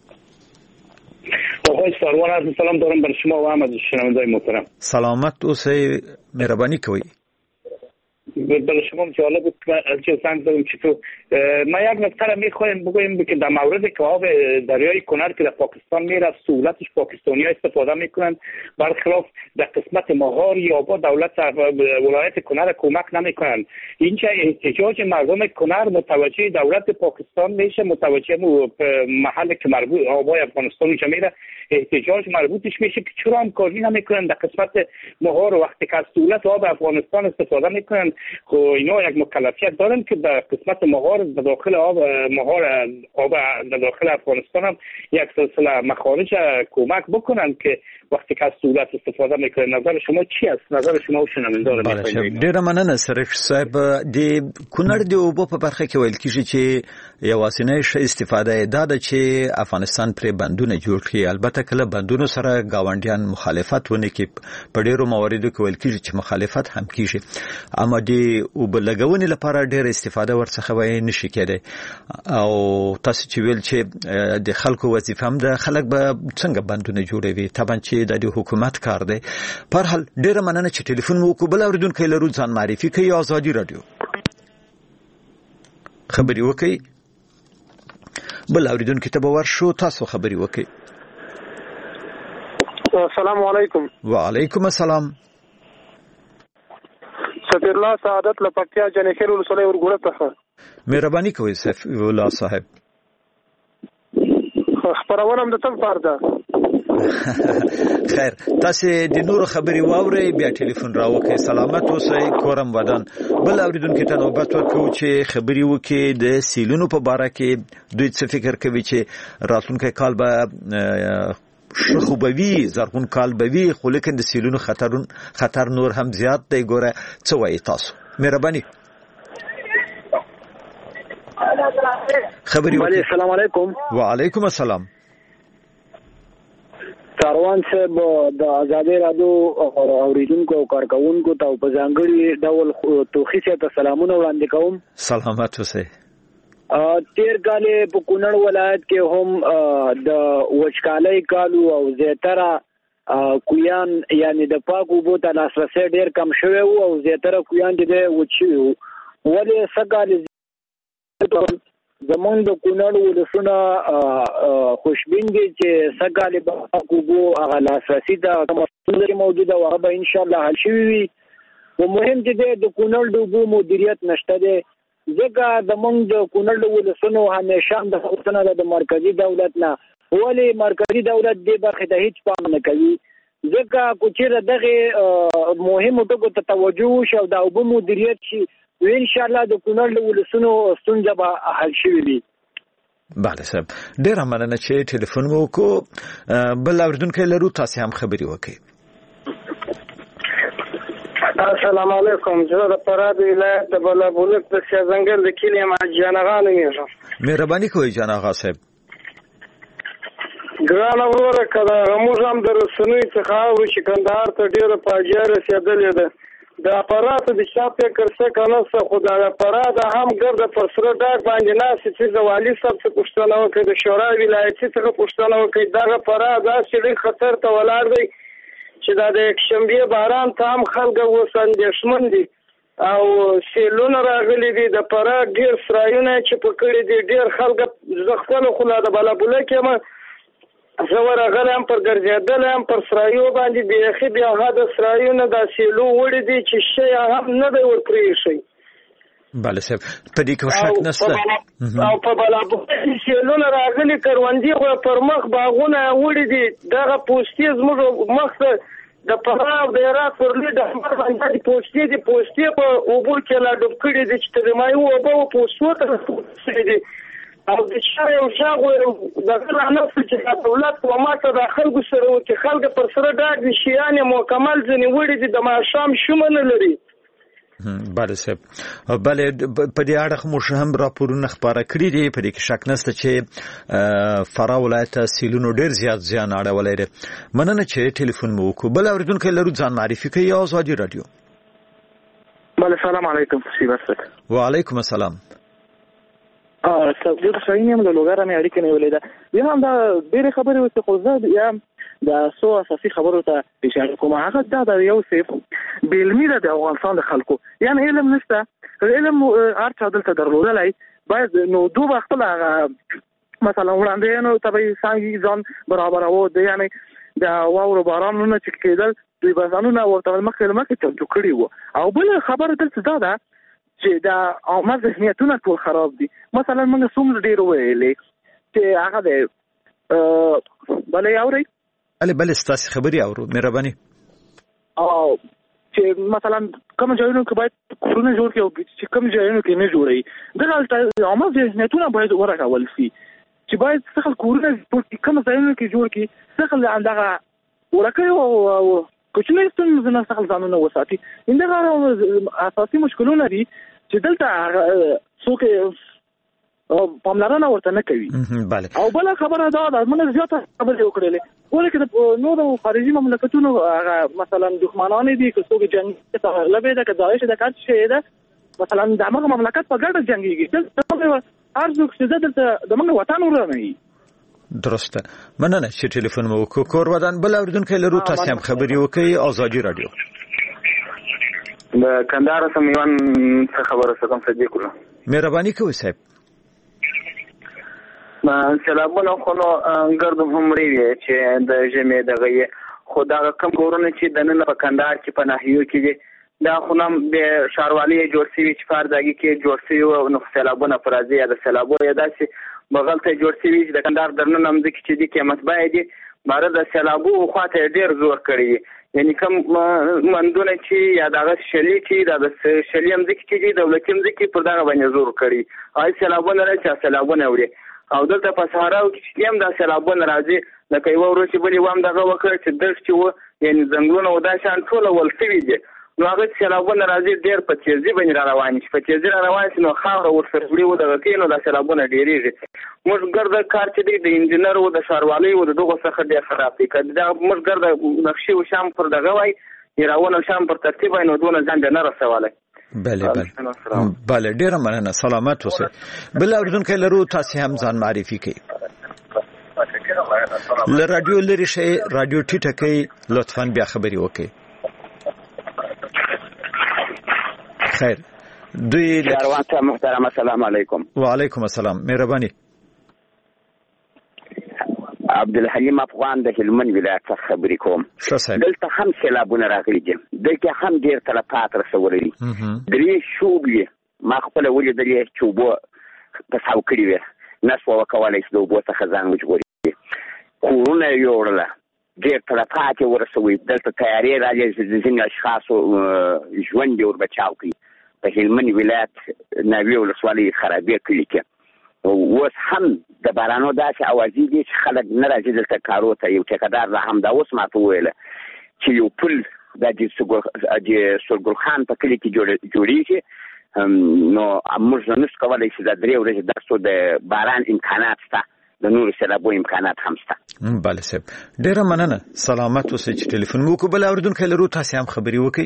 آقای سروان عرض سلام دارم بر شما و احمد شنونده‌های محترم. سلامت اوسئ. مهربانی کوي. برای شما جالب بود که زنگ زدم که تو ما یک نکته میخوایم بگویم که در مورد که آب دریای کنر که در پاکستان میره سهولتش پاکستانی ها استفاده میکنن برخلاف در قسمت مهار یا با دولت ولایت کنر کمک نمیکنن. اینجا احتجاج مردم کنر متوجه دولت پاکستان میشه متوجه محل که مربوط آبای افغانستان اینجا میره احتجاج مربوطش میشه که چرا همکاری نمیکنن در قسمت مهار وقتی که از سهولت آب افغانستان استفاده میکنن. خب اینا یک مکلفیت دارن که در قسمت مهار در داخل آب مهار آب در داخل افغانستان هم یک سلسله مخارج کمک بکنن که وقتی که از سهولت استفاده میکنه. نظر شما چی است؟ نظر شما شنونده داره. ډېره مننه سرخ صاحب. د کونړ د اوبو په برخه کې ویل کیږي چې یوازینی ښه استفاده دا ده چې افغانستان پرې بندونه جوړ کړي. البته کله بندونو سره ګاونډیان مخالفت ونه کړي په ډېرو مواردو کې ویل کیږي چې مخالفت هم کیږي اما د اوبه لګونې لپاره ډېر استفاده ورڅخه وای نشي کېدی. او تاسو چې ویل چې د خلکو وظیفه هم ده خلک به څنګه بندونه جوړوي طبعا چې د حکومت کار دی. په هر حال ډېره مننه چې ټلیفون مو وکړو. بل اوریدونکی لرو ځان معرفي کوي. ازادي رادیو خبري وکړئ. بل اوریدونکی ته به ورشو تاسو خبري وکړئ. السلام علیکم. وعلیکم السلام. سفیر الله سعادت لپکتیا جنخیل ولسوالۍ ورګوړه څخه. مهرباني کوئ سفیر الله صاحب. خبرونه هم د تل پاره ده. خیر تاسو د نورو خبري واورئ بیا ټلیفون راوکئ. سلامت اوسئ کورم ودان. بل اوریدونکو ته نوبت ورکوو چې خبري وکړي د سیلونو په باره کې دوی څه فکر کوي چې راتلونکی کال به شخو بوي زرغون کال بوي خو لیکن د سیلونو خطر خطر نور هم زیات دی. ګوره څه وایي تاسو؟ مهرباني خبري وکړئ. السلام علیکم. وعلیکم السلام. کاروان صاحب د آزادۍ رادیو اوریدونکو او کارکونکو ته په ځانګړي ډول توخي ته سلامونه وړاندې کوم. سلامت اوسئ. تیر کال په کونړ ولایت کې هم د وچکالۍ کالو او زیاتره کویان یعنی د پاک اوبو ته لاسرسی ډیر کم شوی وو او زیاتره کویان د وچوي وو. ولې سګال زمونږ د کونړ ولسونه خوشبین دي چې سګال په پاک اوبو هغه لاسرسی ته کومه موجوده او هغه ان شاء الله حل شوی وي. او مهم دي د کونړ د اوبو مدیریت نشته دی ځکه زمونږ د کونړ ولسونو همیشه د حکومت د مرکزی دولت نه ولې مرکزی دولت دې برخه ته هیڅ پام نه کوي. ځکه کوچیره دغه مهمو ټکو ته توجه وشي او د اوبو مدیریت شي ان شاء الله د کونړ ولسونو ستونزه به حل شي وي. بله صاحب ډیره مننه چې ټلیفون مو وکړو. بل اوریدونکی لرو تاسو هم خبري وکړئ. السلام علیکم. زه د فراه ولایت د بلابولک د سیازنګل د کلی ما جانغا نومېږم. مهرباني کوئ جانغا صاحب. ګرانه وروره که د موږ هم د رسنیو څخه اورو چې کندهار ته ډېره فاجعه رسېدلې ده. د اپاراتو د چا فکر څه که نه څه خو د اپارات هم ګرده پر سره ډاګ باندې ناستې چې د والي صاحب څخه پوښتنه وکړئ د شورا ولایتي څخه پوښتنه وکړئ. دغه اپارات داسې ډېر خطر ته ولاړ دی چې دا د یکشنبې باران ته هم خلک اوس اندېښمن دي او سیلونه راغلي دي د فراه ډېر سرایونه چې په کړي دي ډېر خلک زه خپله خو لا د بلابله کې یم زه ورغلی یم پر ګرځېدلی یم پر سرایو باندې بیخي بیا حده سرایونه دا سیلو وړي دي چې شی هم نه دی ورپرېښی بله صاحب په دې کې شک نشته او په بلابله کې سیلونه راغلي کروندې خو پر مخ باغونه وړي دي دغه پوستې زموږ مخ ته د فراه او د عراق پر لوی ډهمر باندې پوستې دي پوستې په اوبو کې لا ډوب کړي دي چې تر مایو اوبه و پوستو ته رسېدلي دي او د چا یو چا دغه رانفسه چې دولت و ماته د خلکو سره و چې خلک پر سره ډاډ دي شیان یې مکمل ځینې وړي دي د ماښام شومه نه لري بله صاحب بله په دې اړه موږ هم راپورونه خپاره کړي دي په دې کې شک نشته چې فراه ولایت ته سیلونو ډېر زیات زیان اړولی دی مننه چې ټلیفون مو وکړو بل اورېدونکی لرو ځان معرفي کوي ازادي راډیو بله سلام علیکم شیبر صاحب وعلیکم السلام زه د شاهین یم له لوګاره مې اړیکه نیولې ده بیا هم دا ډېرې خبرې وسې خو زه بیا د څو اساسي خبرو ته اشاره کوم هغه دا د یو صیف بېعلمي ده د افغانستان د خلکو یعنې علم نشته علم هر چا دلته درلودلی باید نو دو به خپله هغه مثلا وړاندوینو ته به یې څانګې ځان برابرو د یعنې د واورو بارانونه چې کېدل دوی به ځانونه ورته مخکې له مخکې چمتو کړي وو او بله خبره دلته دا ده چې دا عامه ذهنیتونه ټول خراب دي مثلا موږ څومره ډېر وویلې چې هغه دی بله یې اورئ بله بله ستاسې خبرې اورو مهرباني او چې مثلا کوم ځایونو کې باید کورونه جوړ کړي او چې کوم ځایونو کې نه جوړوي دغه عامه ذهنیتونه باید ورغول شي چې باید څه کورونه جوړ کړي کوم ځایونو کې جوړ کړي څه دغه ورکوي او کوچنۍ ستونزې نه څخه ځانونه وساتي دغه اساسي مشکلونه دي چې دلته څوک پاملرنه ورته نه کوي او بل خبره دا ده موږ زیاته خبرې وکړلې ولکه د نورو خارجي مملکتونو مثلا دښمنان دي که څوک جنګ ته لبه ده که داعش ده کار شي ده مثلا د هغه مملکت په ګډه جنګيږي دلته هر څوک چې دلته د موږ وطن ورانه وي درسته مننه چې ټلیفون مو وکړ کور ودان بل اوریدونکو لرو تاسو هم خبري وکړي ازادي رادیو د کندهار سمون څه خبره کوم صدیق الله مهرباني کوئ صاحب ما سلامونه خو نو ګردو همري چې د جمع دغه خو دا کوم کورونه چې د نن په کندهار کې په ناحیو کې دي دا خو نام د شاروالي جوړ شوی چې فرداګي کې جوړ شوی او نو سلامونه فرازي د سلامو یا داسې بغل ته جوړ شوی چې د کندهار درنه نام د کې چې د قیمت باید بار د سلامو خواته ډیر زور کړی یعنی کوم مندونه چې یا دغه شلی چې د شلیم د کې چې دولتیم د کې پر دغه باندې زور کړی آی سلامونه راځي سلامونه وړي او دلته په صحراو کې چې هم دا سیلابونه راځي لکه یو ورځ چې بلې وام دغه وکړ چې دښت چې و یعنی ځنګلونه و دا شان ټول ول شوي دي نو هغه سیلابونه راځي ډېر په تیزي باندې را روان شي په تیزي را روان شي نو خاوره ورسره وړي و دغه کې نو دا سیلابونه ډېرېږي موږ ګرده کار چې دی د انجینر و د ښاروالۍ و د دغو څخه ډېر خراب دی که دا موږ ګرده نقشې و شام پر دغه وای یراونه شام پر ترتیب وای نو دونه ځان ډېر نه رسولی بله بله بله ډیره مننه سلامت اوسئ بل اوریدونکی لرو تاسو هم ځان معرفي کړئ له رادیو لرې شئ رادیو ټیټه کړئ لطفا بیا خبرې وکړئ خیر دوی کاروان ته محترم السلام علیکم وعلیکم السلام مهرباني عبدالحلیم افغان د هلمند ولایت څخه خبرې کوم دلته هم سیلابونه راغلي دي دلته هم ډېر تلفات رسولي دي درې شوبې ما خپله ولیدلې چې اوبه په ساو کړي وې نه سوه وکولی چې د اوبو څخه ځان وژغوري کورونه یې یوړله ډېر تلفات یې ورسوي دلته تیارې راځي چې د ځینې اشخاصو ژوند یې وربچاو کړي په هلمند ولایت ناوې ولسوالۍ خرابې کلي کې اوس هم د بارانو داسې اوازې دي چې خلک نه راځي دلته کارو ته یو ټیکهدار را هم دا اوس ماته وویله چې یو پل د سرګل خان په کلي کې جوړېږي نو موږ نشو کولی چې دا درې ورځې داسې د باران امکانات شته د نورو سیلابو امکانات هم شته بله صاحب ډېره مننه سلامت اوسئ چې ټلیفون مو وکړو بل اورېدونکی لرو تاسې هم خبرې وکړئ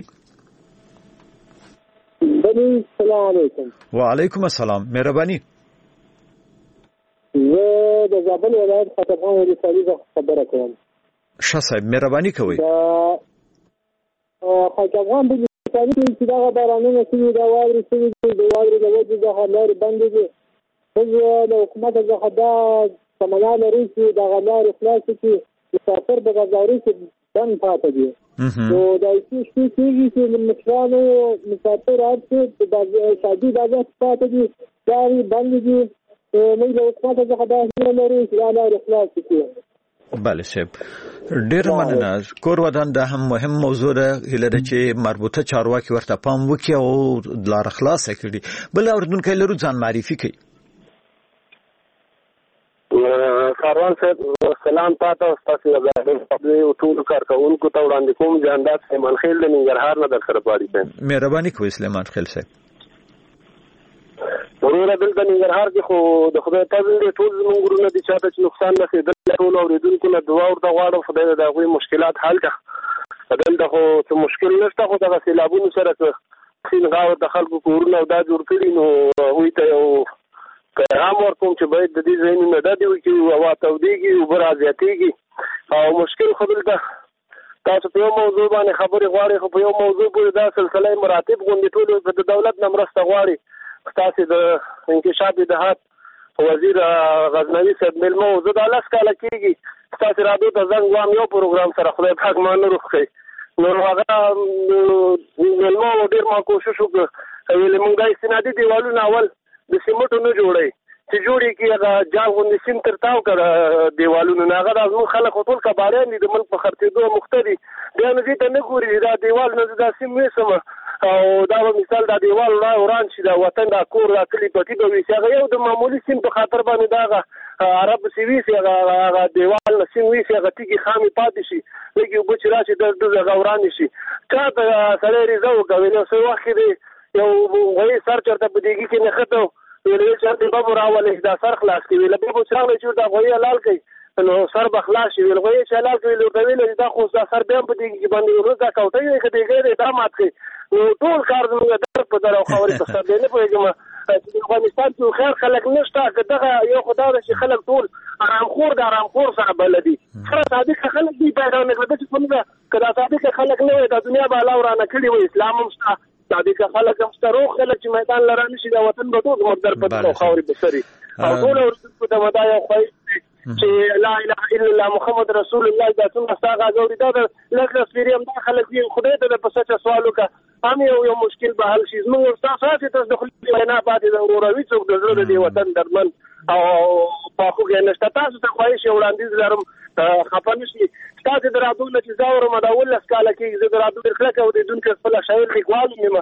السلام علیکم وعلیکم السلام مهرباني زه د زابل ولایت خطرخان ولسوالۍ څخه خبره کوم ښه صاحب مهرباني کوئ د خطرخان پریشاني چې دغه بارانونه شوي دا واورې شوي دي د واورې له وجې دغه لارې بندې دي. موږ له حکومته څخه دا تمنا لرو چې دغه لارې خلاصې کړي مسافر په بازاري کې بند پاتې دي. نو دا څه شي کېږي چې مشرانو مسافر هر څه په شادي بازار پاتې دي لارې بندې دي. موږ له حکومته څخه دا هیله لرو چې دا لارې خلاصې کړي. بله صاحب ډېر مننه. کور ودان دا هم مهم موضوع ده هیله ده چې مربوطه چارواکي ورته پام وکړي او لار خلاصه کړي. بل اوریدونکی لرو ځان معرفي کړي. کاروان صاحب سلام تاسو تاسو د ټول کارکونکو ته وړاندې کوم جاندات سلیمان خیل د ننګرهار نه در سره پاړی ته مهرباني کوئ سلیمان خیل صاحب. ورور دلته ننګرهار کې خو د خدای تعالی دې ټول زموږ ورونه دي چاته چې نقصان نه شي د ټول اوریدونکو له دعا او د غواړو خدای دې دغه مشکلات حل کړي. دلته خو څه مشکل نشته خو دغه سیلابونو سره خین غاو د خلکو کورونه او دا جوړ کړي نو وي ته یو پیغام ورکوم چې باید د دې ځای نه د دې وکي او توديږي او برازياتيږي او مشکل خو دلته تاسو په یو موضوع باندې خبرې غواړئ خو په یو موضوع پورې دا سلسله مراتب غونډې ټول د دولت نه مرسته غواړي. تاسو د انکشاف دهات وزیر غزنوي صاحب ملمو زه د لاس کاله کېږي تاسو راډیو ته زنګ وام یو پروګرام سره خدای پاک مانه روخی نو هغه ملمو ډېر ما کوشش وکړ ویل موږ د استنادي دیوالونو اول د سیمټو نه جوړي چې جوړي کې هغه جال غوندې سیم تر تاو کړ دیوالونو نه هغه د موږ خلک ټول کباړیان دي د ملک په خرڅېدو مختلف بیا نه دي ته نه ګوري دا دیوال نه دا سیم وسم او دا مثال دا دیوال را وران شي دا وطن دا کور دا کلی پټي به وي هغه یو د معمولی سیم په خاطر باندې دا عرب سیوي هغه دیوال نه سیم وي هغه تیږي خامي پاتې شي لکه وبچ راشي د دغه وران شي چاته سره ریزو کوي نو څو وخت دی یو وایي سر چرته په دیږي کې نه خته ویل چې د بابو راولې دا سر خلاص کوي له بابو څنګه چې دا غوي لال کوي نو سر بخلاص ویل غوي چې لال کوي له ویل دا خو سر به په دې کې باندې ورته کاوته یې کړي غیر دا مات کوي نو ټول کار زموږ در په درو خبرې څه به نه پوهیږم چې افغانستان کې خیر خلک نشته کداغه یو خدای چې خلک ټول آرام خور د آرام خور سره بلدي خره صادق خلک دی پیدا نه کړي چې څنګه کدا صادق خلک نه وي د دنیا بالا ورانه کړي وي اسلام هم شته صادق خلک هم سترو خلک چې میدان لرانه شي دا وطن به ټول مقدر په تو خوري بسري او ټول ورته د مدایا خوای چې لا اله الا الله محمد رسول الله دا څنګه ستاسو غوړي دا لکه سپیریم دا خلک یې خدای ته په سچ سوال وکړه هم یو یو مشکل به حل شي زموږ تاسو چې تاسو د خپل نه پاتې د ورووي څوک د زړه دی وطن درمن او په خو کې نشته تاسو ته خواهش وړاندیز لرم خپل شي تاسو درادو چې زاور مداول اسکاله کې زه درادو درخلک او د دونکو خپل شاعر لیکوال نیمه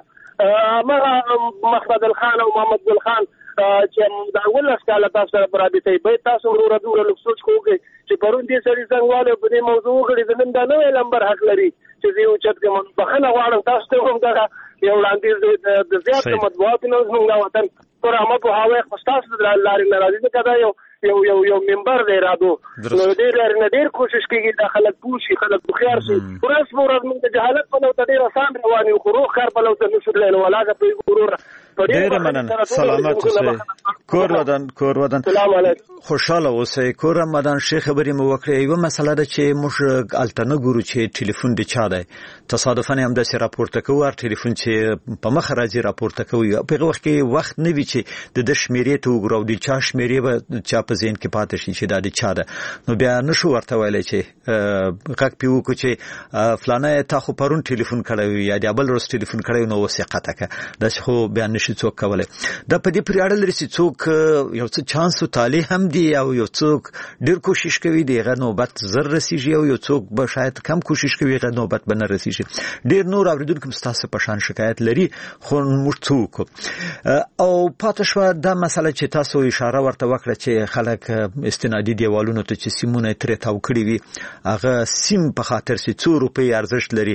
ما محمد الخان او محمد ګل خان چې دا ول اسکاله تاسو سره پرابطه به تاسو ورور دوه لوکسوچ کوی چې پرون دې سړي څنګه په دې موضوع غړي زمين دا نوې لمبر حق لري چې یو چت کې من بخنه غواړم تاسو ته هم دا یو وړاندې د زیات مطبوعات نه زموږ وطن پر امه په هواي خصاص د لارې ناراضي کړه یو یو یو یو منبر دی رادو نو دې لري نه ډیر کوشش کوي دا خلک پوښي خلک بخيار شي ورس ورځ موږ د جهالت په لور ته ډیر آسان رواني خو روح کار په لور ته نشو له ولاګه په ګورور ډیر مننه سلامت اوسئ کور ودان کور ودان سلام علیکم خوشاله اوسئ کور مدان شیخ خبرې مو وکړې یو مسله ده چې موږ الټنه ګورو چې ټلیفون دی چا دی تصادفاً هم د سي راپورته کوي ټلیفون چې په مخ راځي راپورته کوي په وخت کې وخت نه وی چې د شمیرې ته وګورو د چا شمیرې به چا په ذهن کې پاتې شي چې دا د چا ده نو بیا نشو ورته ویلای چې غږ پیو کو چې فلانه تا خو پرون ټلیفون کړی یا د بل روز ټلیفون کړی نو وثیقه تک دا خو بیا نشي څوک کولای دا په دې پریاړه لري چې څوک یو څه چانس او تعالی هم دی او یو څوک ډیر کوشش کوي دغه نوبت زر رسیږي او یو څوک به شاید کم کوشش کوي دغه نوبت به نه رسیږي ډیر نور اوریدونکو مستاسه په شان شکایت لري خو موږ څوک او پاتې شو دا مسله چې تاسو اشاره ورته وکړه چې خلک استنادي دیوالونو ته چې سیمونه ترې تاو کړی وي هغه سیم په خاطر چې څو روپۍ ارزښت لري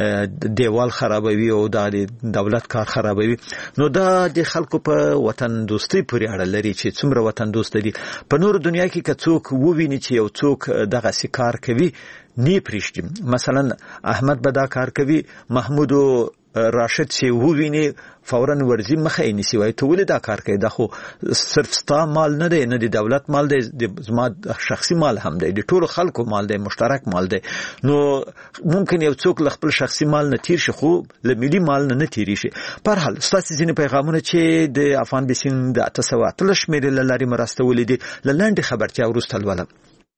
دیوال خرابوي او د دولت کار خرابوي نو دا د خلکو په وطن دوستي پورې اړه لري چې څومره وطن دوست دي په نور دنیا کې که څوک وویني چې یو څوک دغه سکار کوي نه پریشتي مثلا احمد بدا کار کوي محمود راشد چې وویني فورا ورزي مخه یې نیسي وای ته ولې دا کار کوي دا خو صرف ستا مال نه دی نه د دولت مال دی د زما شخصي مال هم دی د ټولو خلکو مال دی مشترک مال دی نو ممکن یو څوک له خپل شخصي مال نه تیر شي خو له ملي مال نه نه تیری شي په هر حال ستاسو ځینې پیغامونه چې د افغان بسین د اته سوه اتلس شمېرې له لارې مرسته ولیدي له لنډې خبرتیا وروسته لولم.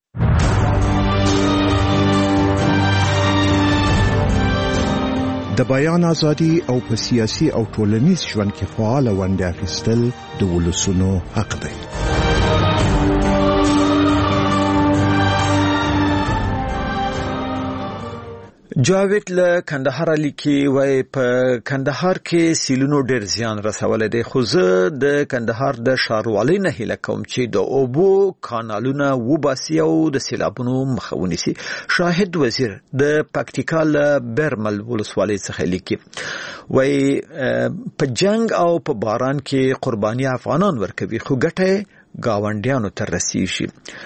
د بیان ازادي او په سیاسي او ټولنیز ژوند کې فعال ونډه اخیستل د ولسونو حق دی. جاوید له کندهار لیکي وای په کندهار کې سیلونو ډیر زیان رسولې دي خو زه د کندهار د شاروالۍ نه هیله کوم چې د اوبو کانالونه وباسي او د سیلابونو مخه ونیسي. شاهد وزیر د پکتیکا له برمل ولسوالۍ څخه لیکي وای په جنگ او په باران کې قرباني افغانان ورکوي خو ګټه گاونډیانو ته رسیږي.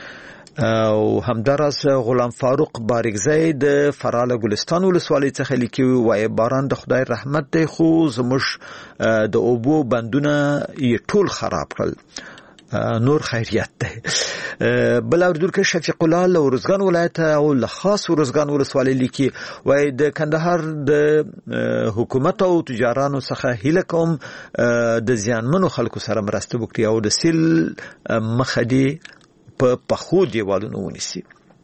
او همدارس غلام فاروق باریکزی د فراله ګلستان ولسوالۍ څخه لیکي وای باران د خدای رحمت دی خو زموږ د اوبو بندونه یې ټول خراب کړل نور خیریت دی. بل اوردونکو شفیق الله له ورزګان ولایت او له خاص ورزګان ولسوالۍ لیکي وای د کندهار د حکومت او تجارانو څخه هیله کوم د زیانمنو خلکو سره مرسته وکړي او د سیل مخدي په پخو دیوالونو ونیسي.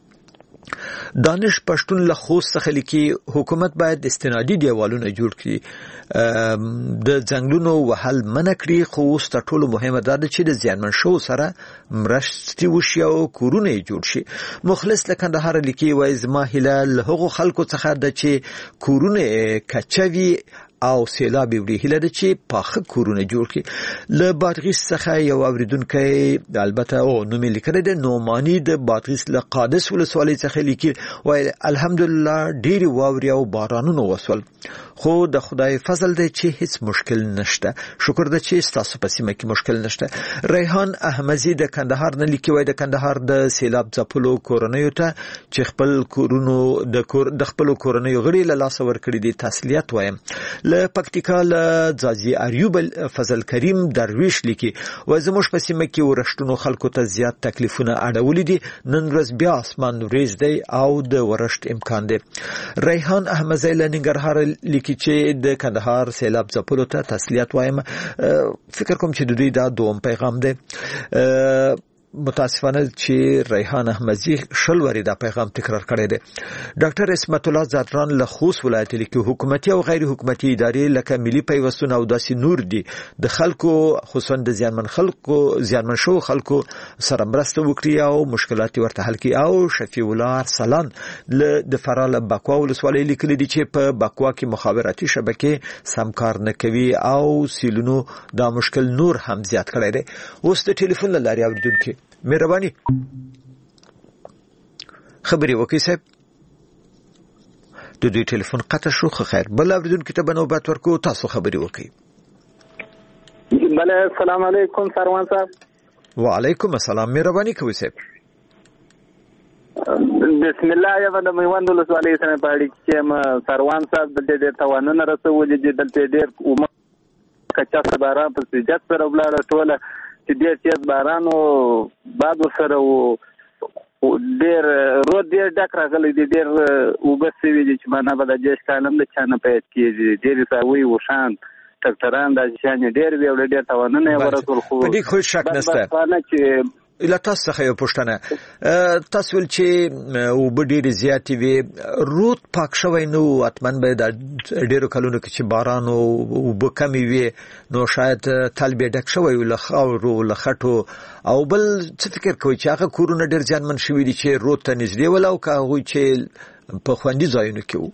دانش پښتون له خوست څخه لیکي حکومت باید استنادي دیوالونه جوړ کړي د ځنګلونو وهل منع کړي خو اوس تر ټولو مهمه دا ده چې د زیانمن شو سره مرستې وشي او کورونه جوړ شي. مخلص له کندهار لیکي وای زما هیله له هغو خلکو څخه ده چې کورونه کچوي او سیلاب وړي هله د چې پاخه کورونه جوړ کړي. له بادغیس څخه یو اوریدونکو البته او نو ملي کړی د نومانی د بادغیس له قادس ولسوالۍ څخه لیکي وای الحمدلله ډیر واوري او بارانونه وسول خو د خدای فضل دی چې هیڅ مشکل نشته. شکر ده چې تاسو په سیمه کې مشکل نشته. ریحان احمدی د کندهار نه لیکي وای د کندهار د سیلاب ځپلو کورنیو ته چې خپل کورونو د کور د خپل کورنیو غړي له لاس ورکړي دي تسلیت وایم. له پکتیکا له ځاځي اریوب فضل کریم درویش لیکي و زموږ په سیمه کې ورښتونو خلکو ته زیات تکلیفونه اړولې دي نن ورځ بیا اسمان وریځ دی او د ورښت امکان دی. ریحان احمدی له ننګرهار لیکي چې د کندهار سیلاب ځپلو ته تسلیت وایم. فکر کوم چې د دوی دا دوم پیغام دی. متاسفانه چې ریحان احمدی شلوري دا پیغام تکرار کړی دی. ډاکټر اسمت الله زادران له خوست ولایت لیکي حکومتي او غیر حکومتي ادارې لکه ملي پیوستون او داسې نور دي د خلکو خصوصا د زیانمن خلکو زیانمن شو خلکو سره مرسته وکړي او مشکلات ورته حل کړي. او شفیع الله ارسلان له د فراله بکوا ولسوالۍ لیکلي دي چې په بکوا کې مخابراتي شبکې سم کار نه کوي او سیلونو دا مشکل نور هم زیات کړی دی. اوس د ټلیفون له لارې اوریدونکو مهرباني خبري وکي صاحب د دوی ټلیفون قطع شو. خیر بل اوریدونکو ته بنوبات ورکو تاسو خبري وکي. بله السلام علیکم سروان صاحب. وعلیکم السلام مهرباني کوي صاحب. بسم الله یا د میوند ولسوالۍ سره پاړي چې سروان صاحب د دې توانونه رسولې دي دلته ډېر عمر کچا سره په سجاد سره ولاړ ټوله چې ډېر تیز باران او باد سره او ډېر رود ډېر ډک راغلی دی ډېر اوبه سوي دي چې معنا به د جېش کالم د چا نه پیدا کېږي ډېرې ساوي وشان ټکټران د شان ډېر وی او ډېر توانونه ورسول خو په دې خو شک نشته چې اله تاسو څخه یو پوښتنه تاسو ول چې او بډیر زیاتې وي رود پاک شوی نو اتمن به د ډیرو کلونو کې چې باران او بکمی وي نو شاید طالب ډک شوی ول خاورو ول خټو او بل څه فکر کوي چې هغه کورونه ډیر ځانمن شوی دي چې رود ته نږدې ول او کاغوي چې په خوندي ځایونو کې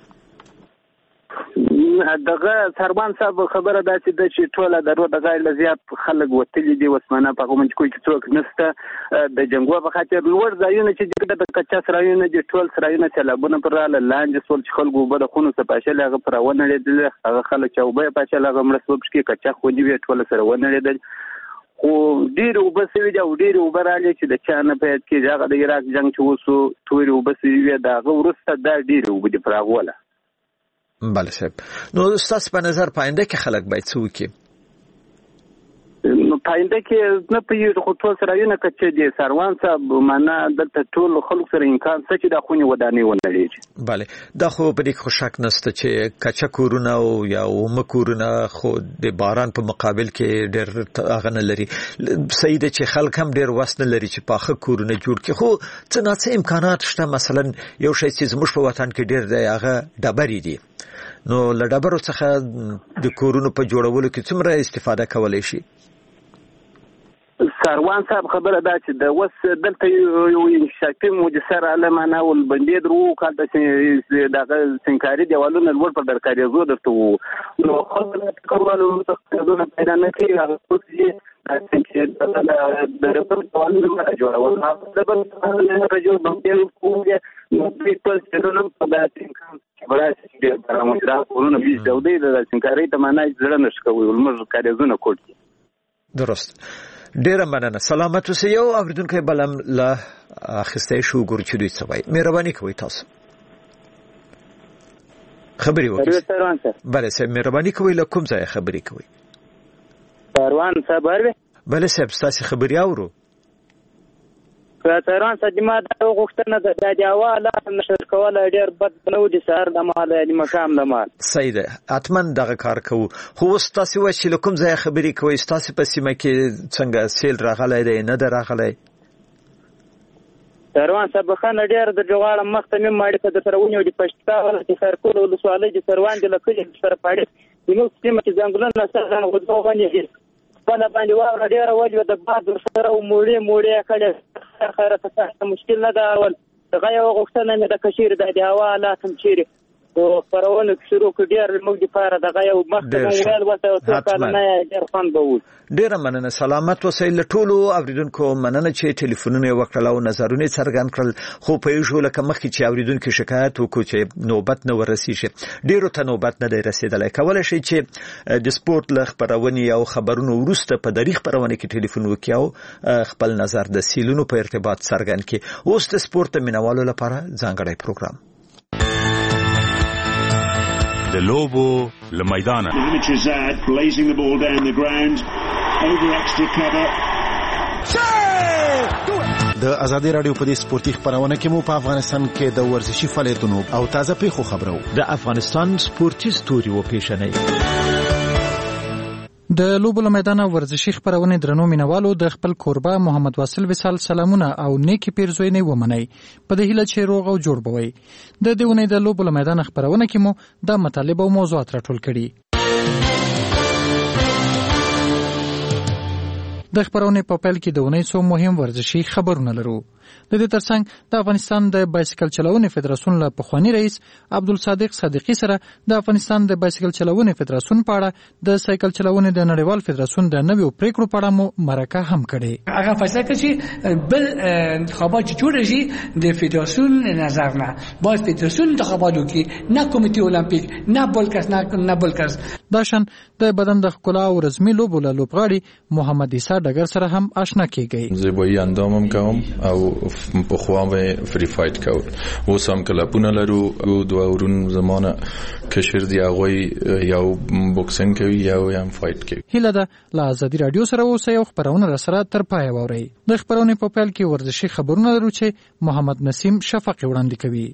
دغه سربان صاحب خبره ده چې د چې ټوله درو د غیر لزیات خلک وتلی دي وسمنه په کوم چې کوی څوک نشته د جنگو په خاطر لوړ ځایونه چې د کچا سرایونه د ټول سرایونه چلابونه پر لاندې سول چې خلکو به د خونو څخه پاشل هغه پر ونه لیدل هغه خلک چې وبې پاشل هغه مرسوب کې کچا خو دی ټول سره ونه لیدل خو ډیر وبسوي دا ډیر وبراله چې د چانه په کې هغه د عراق جنگ چې وسو ټول وبسوي دا غوړسته دا ډیر وبدي پراغوله بله صاحب. نو تاسو په نظر پاینده کې خلک باید څه وکړي؟ نو پاینده کې نه پیږي خو ټول سره یو نه کچې دي سروان صاحب معنا دلته ټول خلک سره امکان څه چې د خوني ودانې ونړيږي. بله دا خو په دې خو شک نشته چې کچا کورونه او یا مکورونه خو د باران په مقابل کې ډېر هغه نه لري. صحیح ده چې خلک هم ډېر وس نه لري چې پاخه کورونه جوړ کړي، خو څه نه څه امکانات شته. مثلا یو شی چې زموږ په وطن کې ډېر دی هغه ډبرې دي، نو له ډبرو څخه د کورونو په جوړولو کې څومره استفاده کولای شي؟ سروان صاحب خبره دا چې د وس دلته یو انکشافي مجسر علمانه ول بندې درو کالته چې دغه سنکاري دیوالونه لور پر درکاري زو درته وو نو خپل کولو څه پیدا نه کیږي هغه څه چې د رپر دیوالونه ما جوړول ما د بل نه جوړ بندې کوی نو په څېړنه په داسې کار برابر چې د پرمختیا کورونه بیس دودي د سنکاري ته معنی ځړ نشکوي ولمر کاریزونه کوي. درست. ډیره مننه. سلامت اوسئ. یو اوریدونکو بلم لا اخستې شو ګور چې دوی سوي مهرباني کوئ تاسو خبري وکړئ. بله صاحب مهرباني کوئ له کوم ځای خبري کوئ؟ پروان صاحب اوره؟ بله صاحب تاسو خبري اورو؟ پروان صاحب ما دا غوښتنه د دیواله نشر کوله ډیر بد نو دي سر د مال یعنی مقام د مال. صحیح ده. اتمن دغه کار کوو. خو تاسو وایي چې کوم ځای خبري کوئ؟ تاسو په سیمه کې څنګه سیل راغلی دی نه راغلی؟ پروان صاحب خان ډیر د جوړه مخته مې ماړي په سره ونیو د پښتا ولا چې سرکول ول سوالې د سروان د لکه سره پاړي نو سیمه کې ځنګلونه سره غوډو باندې په باندې واره ډیر وجه د باد سره موړې موړې کړي خیره څه مشکل نه دا ول دغه یو غوښتنه مې د کشیر د هوا لا تم چیرې او پرونه شروع کړي موږ د پاره دغه یو مخته ویل وته او څه کله نه ډیر خوان بوول. ډیره مننه. سلامت وسایل ټولو اوریدونکو مننه چې ټلیفونونه وکړل او نظرونه څرګند کړل. خو په یو لکه مخکې چې اوریدونکو شکایت وکړي چې نوبت نه ورسیږي، ډیرو ته نوبت نه دی رسیدلی. کولای شي چې د سپورت ل خبرونې او خبرونو وروسته په دریغ خبرونه کې ټلیفون وکړي او خپل نظر د سیلونو په ارتباط څرګند کړي. اوس د سپورت مینوالو لپاره ځانګړی پروګرام د لوبو له میدانه د ازادي رادیو په دې سپورتي خبرونه کې مو په افغانستان کې د ورزشي فعالیتونو او تازه پیښو خبرو د افغانستان سپورتي ستوري و پیښنې د لوبو له میدانه ورزشي خبرونه درنو مینوالو د خپل کوربه محمد واصل وصال سلامونه او نیکی پیرزوی نه ومني په دې هیله چې روغ او جوړ بوي. د دیونه د لوبو له میدانه خبرونه کې مو د مطالب او موضوعات راټول کړي. د خبرونه په پیل کې د ونې څو مهم ورزشي خبرونه لرو. د دې ترڅنګ د افغانستان د بایسکل چلونې فدراسیون له پخوانی رئیس عبدالصادق صادقی سره د افغانستان د بایسکل چلونې فدراسیون په اړه د سایکل چلونې د نړیوال فدراسیون د نویو پریکړو په اړه مو مرکه هم کړې. هغه فیصله کړه چې بل انتخابات جوړ شي د فدراسیون نظر نه باید فدراسیون انتخابات وکړي، نه کمیټه المپیک، نه بلکس نه نه بلکس. داشن د بدن د ښکلا او رزمي لوبو له لوبغاړي محمد عیسی ډګر سره هم آشنا کیږي. زیبایی اندامم کوم او په خوا به فری فایټ کول. اوس هم کلپونه لرو او دوه ورون زمانه کشر دی هغه یو بوکسینګ کوي یو هم فایټ کوي. هله دا لا ازادي رادیو سره اوسه یو خبرونه را سره تر پای ووري. د خبرونه په پیل کې ورزشي خبرونه لرو چې محمد نسیم شفق وړاندې کوي.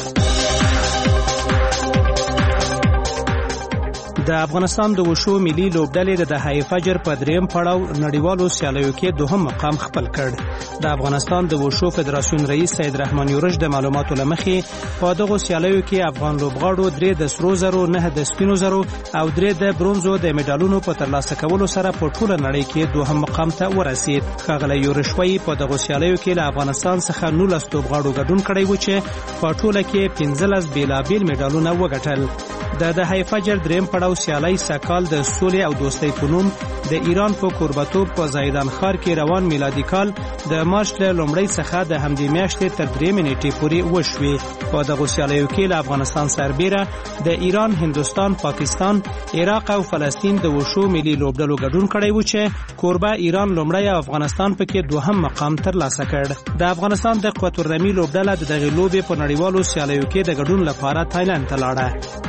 د افغانستان د وشو ملي لوبډلې د دهه فجر په دریم پړاو نړیوالو سیالیو کې دوهم مقام خپل کړ. د افغانستان د وشو فدراسیون رئیس سید رحمان یورش د معلوماتو لمخې په دغه سیالیو کې افغان لوبغاړو درې د سرو زرو، نه د سپینو زرو او درې د برونزو د میډالونو په ترلاسه کولو سره په ټوله نړۍ کې دوهم مقام ته ورسید. ښاغلی یورش وایي په دغه سیالیو کې له افغانستان څخه نولس لوبغاړو ګډون کړی و چې په ټوله کې پنځلس بېلابېل میډالونه وګټل. د دهه فجر دریم پړاو سیالي سکال د سولې او دوستۍ په نوم د ایران په کوربتوب په زایدان ښار کې روان میلادي کال د مارچ له لومړۍ څخه د همدې میاشتې تر درېیمې نیټې پورې وشوې. په دغو سیالیو کې له افغانستان سربیره د ایران، هندوستان، پاکستان، عراق او فلسطین د وشو ملي لوبډلو ګډون کړی و چې کوربه ایران لومړی او افغانستان پکې دوهم مقام ترلاسه کړ. د افغانستان د قوتالرمي لوبډله د دغې لوبې په نړیوالو سیالیو کې د ګډون لپاره تایلند ته لاړه. د افغانستان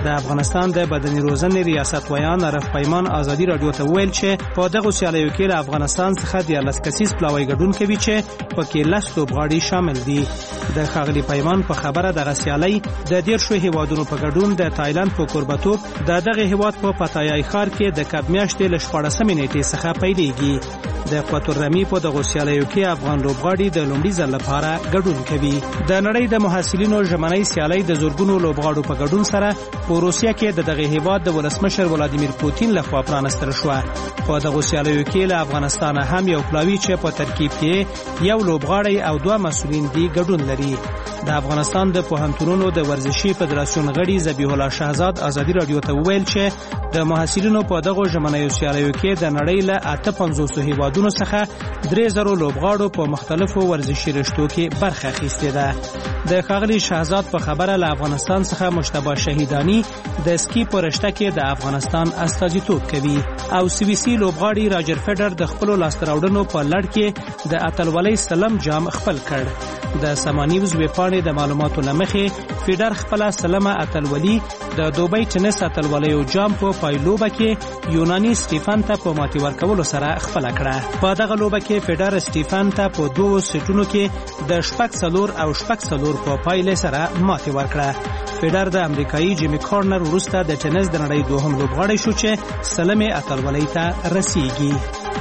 افغانستان د بدني روزنې ریاست ویان عرف پیمان ازادي رادیو ته ویل چې په دغه سیالیو کې له افغانستان څخه د لس کسیز پلاوی ګډون کوي چې پکې لس لوبغاړي شامل دي. د ښاغلي پیمان په خبره دغه سیالي د دیرشو هیوادونو په ګډون د تایلند په کوربتوب د دغه هیواد په پتایای ښار کې د کب میاشتې له شپاړسمې نیټې څخه پیلېږي. د اکواتور رمي په دغه سیالیو کې افغان لوبغاړي د لومړي ځل لپاره ګډون کوي. د نړۍ د محصلینو ژمنۍ سیالۍ د زورګونو لوبغاړو په ګډون سره په روسیه کې د دغه هیواد د ولسمشر ولادیمیر پوتین لخوا پرانستل شوه. په دغه سیالیو کې له افغانستان هم یو پلاوی چې په ترکیب کې یو لوبغاړی او دوه مسؤلین دي ګډون لري. د افغانستان د پوهنتونونو د ورزشي فدراسیون غړي ذبیح الله شهزاد ازادي رادیو ته وویل چې د محصلینو په دغه ژمنیو سیالیو کې د نړۍ له اته پنځوس هیوادونو څخه درې زره لوبغاړو په مختلفو ورزشي رشتو کې برخه اخیستې ده. د ښاغلي شهزاد په خبره له افغانستان څخه مشتبه شهیدانی د سکی په رشته کې د افغانستان استازیتوب کوي او سویسي لوبغاړي راجر فیډر د خپلو لاسته راوړنو په لړ کې د اتلولۍ سلم جام خپل کړ. د سمانیوز ویبپاڼې د معلوماتو له مخې فیډر خپله سلمه اتلولي د دوبۍ ټینس اتلولیو جام په پایلوبه کې یوناني سټیفن ته په ماتې ورکولو سره خپله کړه. په دغه لوبه کې فیډر سټیفن ته په دوو سیټونو کې د شپږ څلور او شپږ څلور په پایلې سره ماتې ورکړه. فیډر د امریکایي جیمی کارنر وروسته د ټینس د نړۍ دوهم لوبغاړی شو چې سلمې اتلولۍ ته رسیږي.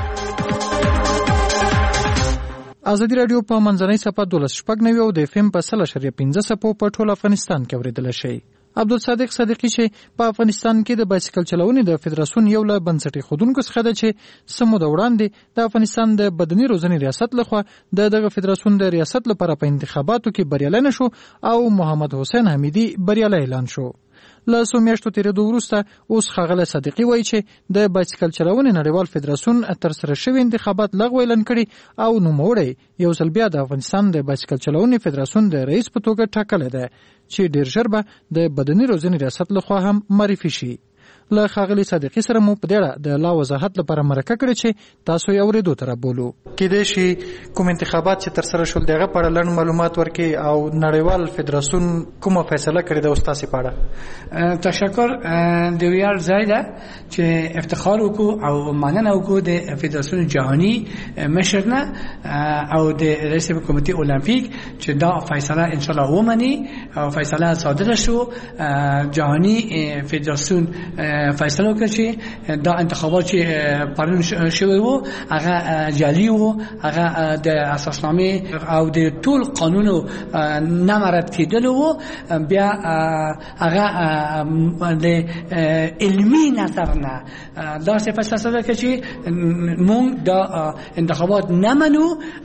ازادي رادیو په منځنۍ صفحه دولس شپږ نوي او د اف ام په سل اشاریه پنځه صفحو په ټول افغانستان کې اورېدلی شئ. عبدالصادق صدیقی چې په افغانستان کې د بایسکل چلونې د فدراسیون یو له بنسټي خودونکو څخه ده چې سمو د وړاندې د افغانستان د بدني روزنې ریاست لخوا د دغه فدراسیون د ریاست لپاره په انتخاباتو کې بریالی نشو او محمد حسین حمیدي بریالی اعلان شو. له څو میاشتو تېرېدو وروسته اوس ښاغلی صدیقي وایي چې د بایسکل چلونې نړیوال فدراسیون ترسره شوي انتخابات لغوه اعلان کړي او نوموړی یو ځل بیا د افغانستان د بایسکل چلونې فدراسیون د رئیس په توګه ټاکلی دی چې ډېر ژر به د بدني روزنې ریاست لخوا هم معرفي شي. له ښاغلي صدیقي سره مو په دې اړه د لا وضاحت لپاره مرکه کړې چې تاسو یې اورېدو ته رابولو. کیدای شي کوم انتخابات چې ترسره شول د هغه په اړه لنډ معلومات ورکړي او نړیوال فدراسیون کومه فیصله کړې ده اوس تاسې په اړه. تشکر. د ویاړ ځای ده چې افتخار وکړو او مننه وکړو د فدراسیون جهاني مشر نه او د رئیس کمیټې المپیک چې دا فیصله ان شاء الله ومني او فیصله صادره شو. جهاني فدراسیون فیصله وکړه چې دا انتخابات چې پرون شوی وو هغه جعلي وو، هغه د اساسنامې او د ټول قانونو نه مراعات کېدل وو. بیا هغه د علمي نظر نه دا څه فیصله شوه چې مونږ دا انتخابات نه منو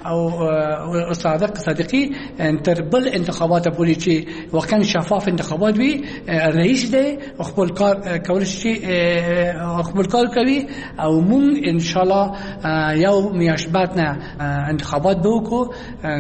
او صادق صدیقي تر بل انتخابات پورې چې واقعا شفاف انتخابات وي رئیس دی خپل کار کولای شي خپل کار کوي او مونږ ان شاء الله یو میاشت بعد نه انتخابات به وکړو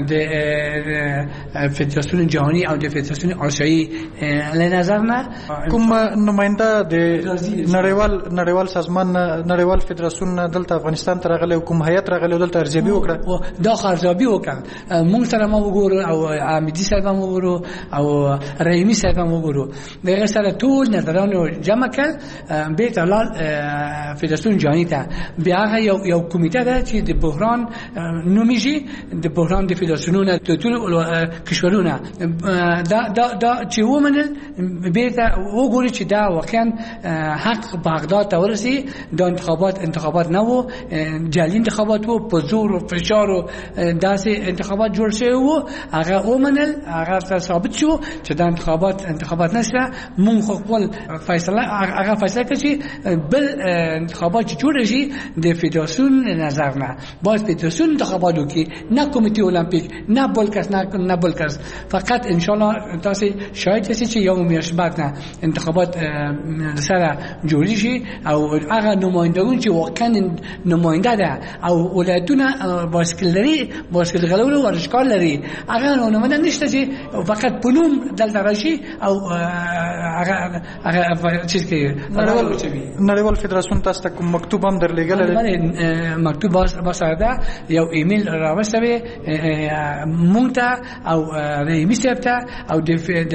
د فدراسیون جهانی او د فدراسیون آسیایی له نظر نه. کوم نماینده د نړیوال نړیوال سازمان نړیوال فدراسیون دلته افغانستان ته راغلی کوم هیئت راغلی دلته ارزیابي وکړه؟ دا ارزیابي وکړه مونږ سره ما وګورو او امیدي صاحب هم وګورو او رحیمي صاحب هم وګورو. دغه سره ټول نظرانو جمع کړ به تلال فدراسیون جهانی ته. بیا هغه یو یو کمیټه ده چې د بحران نومیږي د بحران د فدراسیونونو د ټول کشورونو دا دا دا چې ومنل به ته وګوري چې دا واقعا حق بغداد ته ورسي. دا انتخابات انتخابات نه وو، جعلي انتخابات وو، په زور او فشار او داسې انتخابات جوړ شوی وو. هغه ومنل، هغه ثابت شو چې دا انتخابات انتخابات نشته. مونږ خپل فیصله هغه فیصله کړ چې بل انتخابات جوړ شي د فدراسیون نظر نه باید فدراسیون انتخابات وکړي، نه کمیټه المپیک، نه بل کس، نه نه بل کس. فقط ان شاء الله تاسو شاید شئ چې یو میاشت بعد نه انتخابات سره جوړ شي او هغه نمایندگان چې واقعا نماینده ده او ولایتونه بایسکل لري، بایسکل غلول ورزشکار لري، هغه نماینده نشته چې فقط پنوم دلته راشي او هغه هغه چیز کې نړیوال فدراسیون تاسو ته کوم مکتوب هم درلېږلی دی؟ مکتوب با سره ده، یو ایمیل راوستوي مونږ ته او رحیمي صاحب ته او د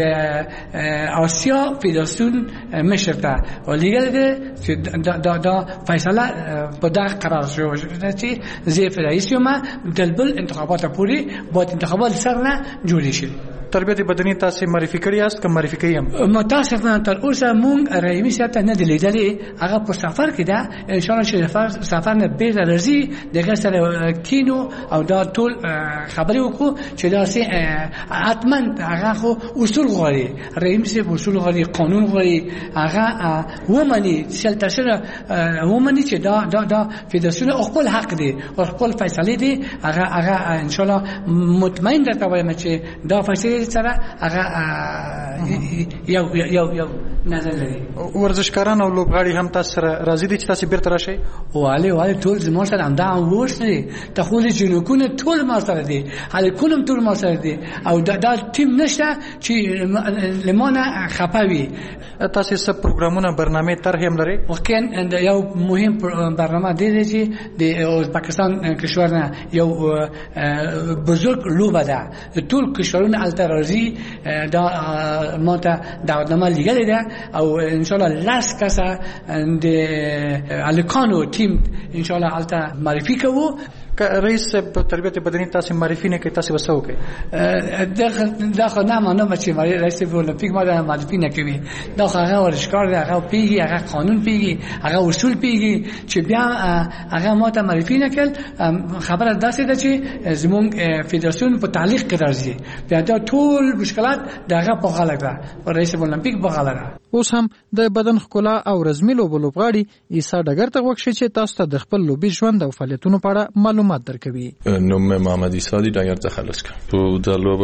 آسیا فدراسیون مشر ته ولېږلی دی چې دا دا فیصله په دغه قرار شو چې زه رئیس یم د بل انتخابات پورې باید انتخابات سر نه جوړې شي. تربیت بدني تاسو معرفي کړی یاست که معرفي کړی یم؟ متاسفانه تر اوسه مونږ رحیمي صاحب ته نه دی لیدلی، هغه په سفر کې ده، ان شاء الله چې سفر نه بیرته راځي دغه سره کینو او دا ټول خبرې وکړو چې دا سي حتما هغه خو اصول غواړي، رحیمي صاحب اصول غواړي، قانون غواړي، هغه ومني چې تل سره ومني چې دا دا دا فدراسیون خپل حق دی او خپل فیصله دی، هغه هغه ان شاء الله مطمئن درته وایم چې دا فیصله سره هغه یو یو یو نظر لري. ورزشکاران او لوبغاړي هم تاسو سره راضي دي چې تاسو بیرته راشئ؟ والي والي ټول زموږ سره همدا ووس دي، ته خو دې جنونه ټول ما سره دي، هله کولم ټول ما سره دي او دا, دا ټیم نشته چې لمونه خپوي. تاسو څه پروګرامونه برنامه طرح هم لري؟ واقعا یو مهم برنامه دی چې د پاکستان کشورنا یو بزرگ لوبه ده، ټول کشورونه الترازی دا ما ته دعوتنامه لیږلې ده او ان شاء الله لاس کسه د الکانو تیم ان شاء الله الته معرفي کوو. رئیس تربیت بدني تاسو معرفي نه کوي، تاسو وسو کوي؟ دا خو نه مانو چې رئیس المپیک ما دا معرفي نه کوي، دا هغه ورزشکار دی، هغه پیږي، هغه قانون پیږي، هغه اصول پیږي چې بیا هغه ما ته معرفي نه کړ. خبره داسې ده چې زموږ فدراسیون په تعلیق کې راځي، بیا دا ټول مشکلات دغه په غاړه ده، رئیس المپیک په غاړه ده. اوس هم د بدن ښکلا او رزمي لوبو لوبغاړي عیسی ډګر ته وښي چې تاسو ته د خپل لوبي ژوند او فعالیتونو په اړه معلومات درکوي. نوم محمد عیسی دی، ډګر ته خلاص کوم. په د لوبه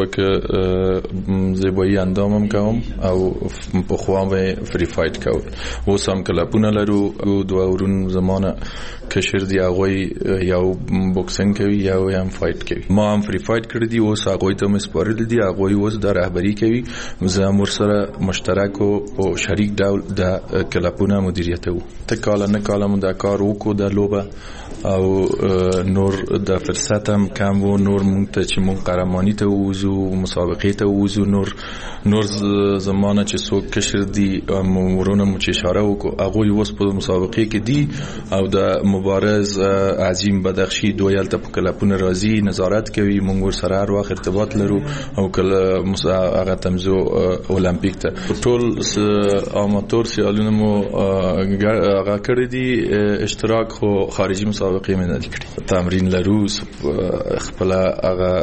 کې زیبایی اندامم کوم او په خوا به فری فایټ کوم. اوس هم کلپونه لرو، دوه ورون زمانه کشر دی هغه یو بوکسینګ کوي یا هم فایټ کوي. ما هم فری فایټ کړی دی، اوس هغه ته مسپارل دي، هغه اوس د رهبری کوي. زه مر سره مشترک او شریک ډول د کلپونه مدیریت وو. ته کال نه کالم د کار وکړو د لوبه او نور د فرصت هم کم و، نور مونږ ته چې مونږ قهرماني ته ووزو، مسابقې ته ووزو، نور نور زمانه چې څوک کشر دي مورونه مو چې اشاره وکړو هغه اوس په مسابقې کې دي او د مبارز عظیم بدخشي دویل ته په کلپونه راځي، نظارت کوي، مونږ ور سره هر وخت ارتباط لرو او کله هغه تمزو اولمپیک ته ټول اماتور سیالونه مو هغه کړی دي اشتراک خو خارجي مسابقې مې نه کړې. تمرین لرو خپل هغه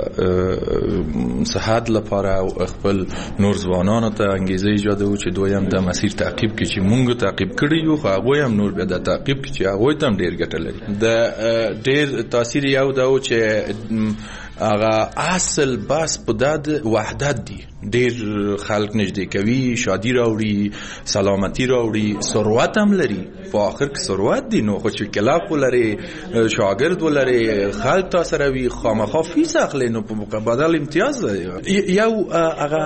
صحت لپاره او خپل نور ځوانانو ته انګیزه ایجاد و چې دویم د مسیر تعقیب کړي چې مونږ تعقیب کړی یو، خو هغه هم نور بیا د تعقیب کړي چې هغه ته هم ډیر ګټه لري. د ډیر تاثیر یو دا و چې هغه اصل بس په د وحدت دی، ډیر خلک نږدې کوي، شادي راوړي، سلامتی راوړي، ثروت هم لري. په آخر کې ثروت دی، نو خو چې کلاف ولري، شاګرد ولري، خلک تاسو سره وي، خامخا فیس اخلي، نو په مقابل امتیاز یو هغه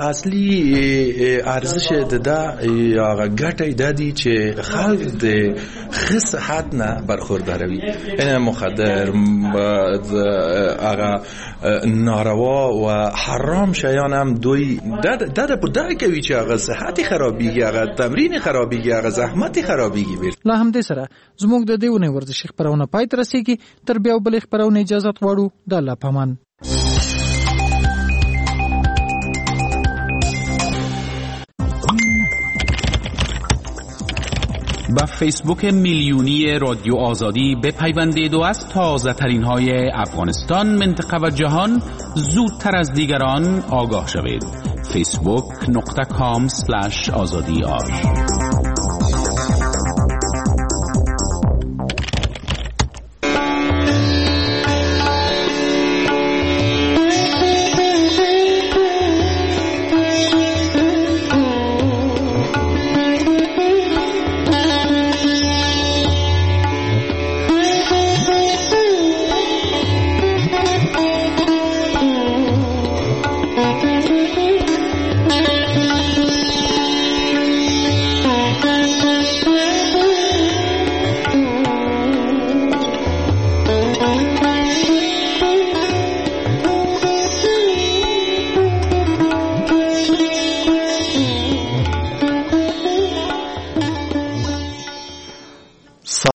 اصلي ارزش د هغه ګټه د دي چې خلک د ښه صحت نه برخورداروي. ان مخدر هغه ناروا و حرام شیان هم دوی د د په دغه کوي چې هغه صحت خرابېږي، هغه تمرین خرابېږي، هغه زحمت خرابېږي. لا هم دې سره زموږ د دیونه ورزشي خبرونه پای ته رسیږي. تر بیا بل خبرونه اجازه غواړو. د الله پامان. با فیسبوک میلیونی رادیو آزادی بپیوندید و از تازه ترین های افغانستان، منطقه و جهان زودتر از دیگران آگاه شوید. فیسبوک نقطه کام سلش آزادی آر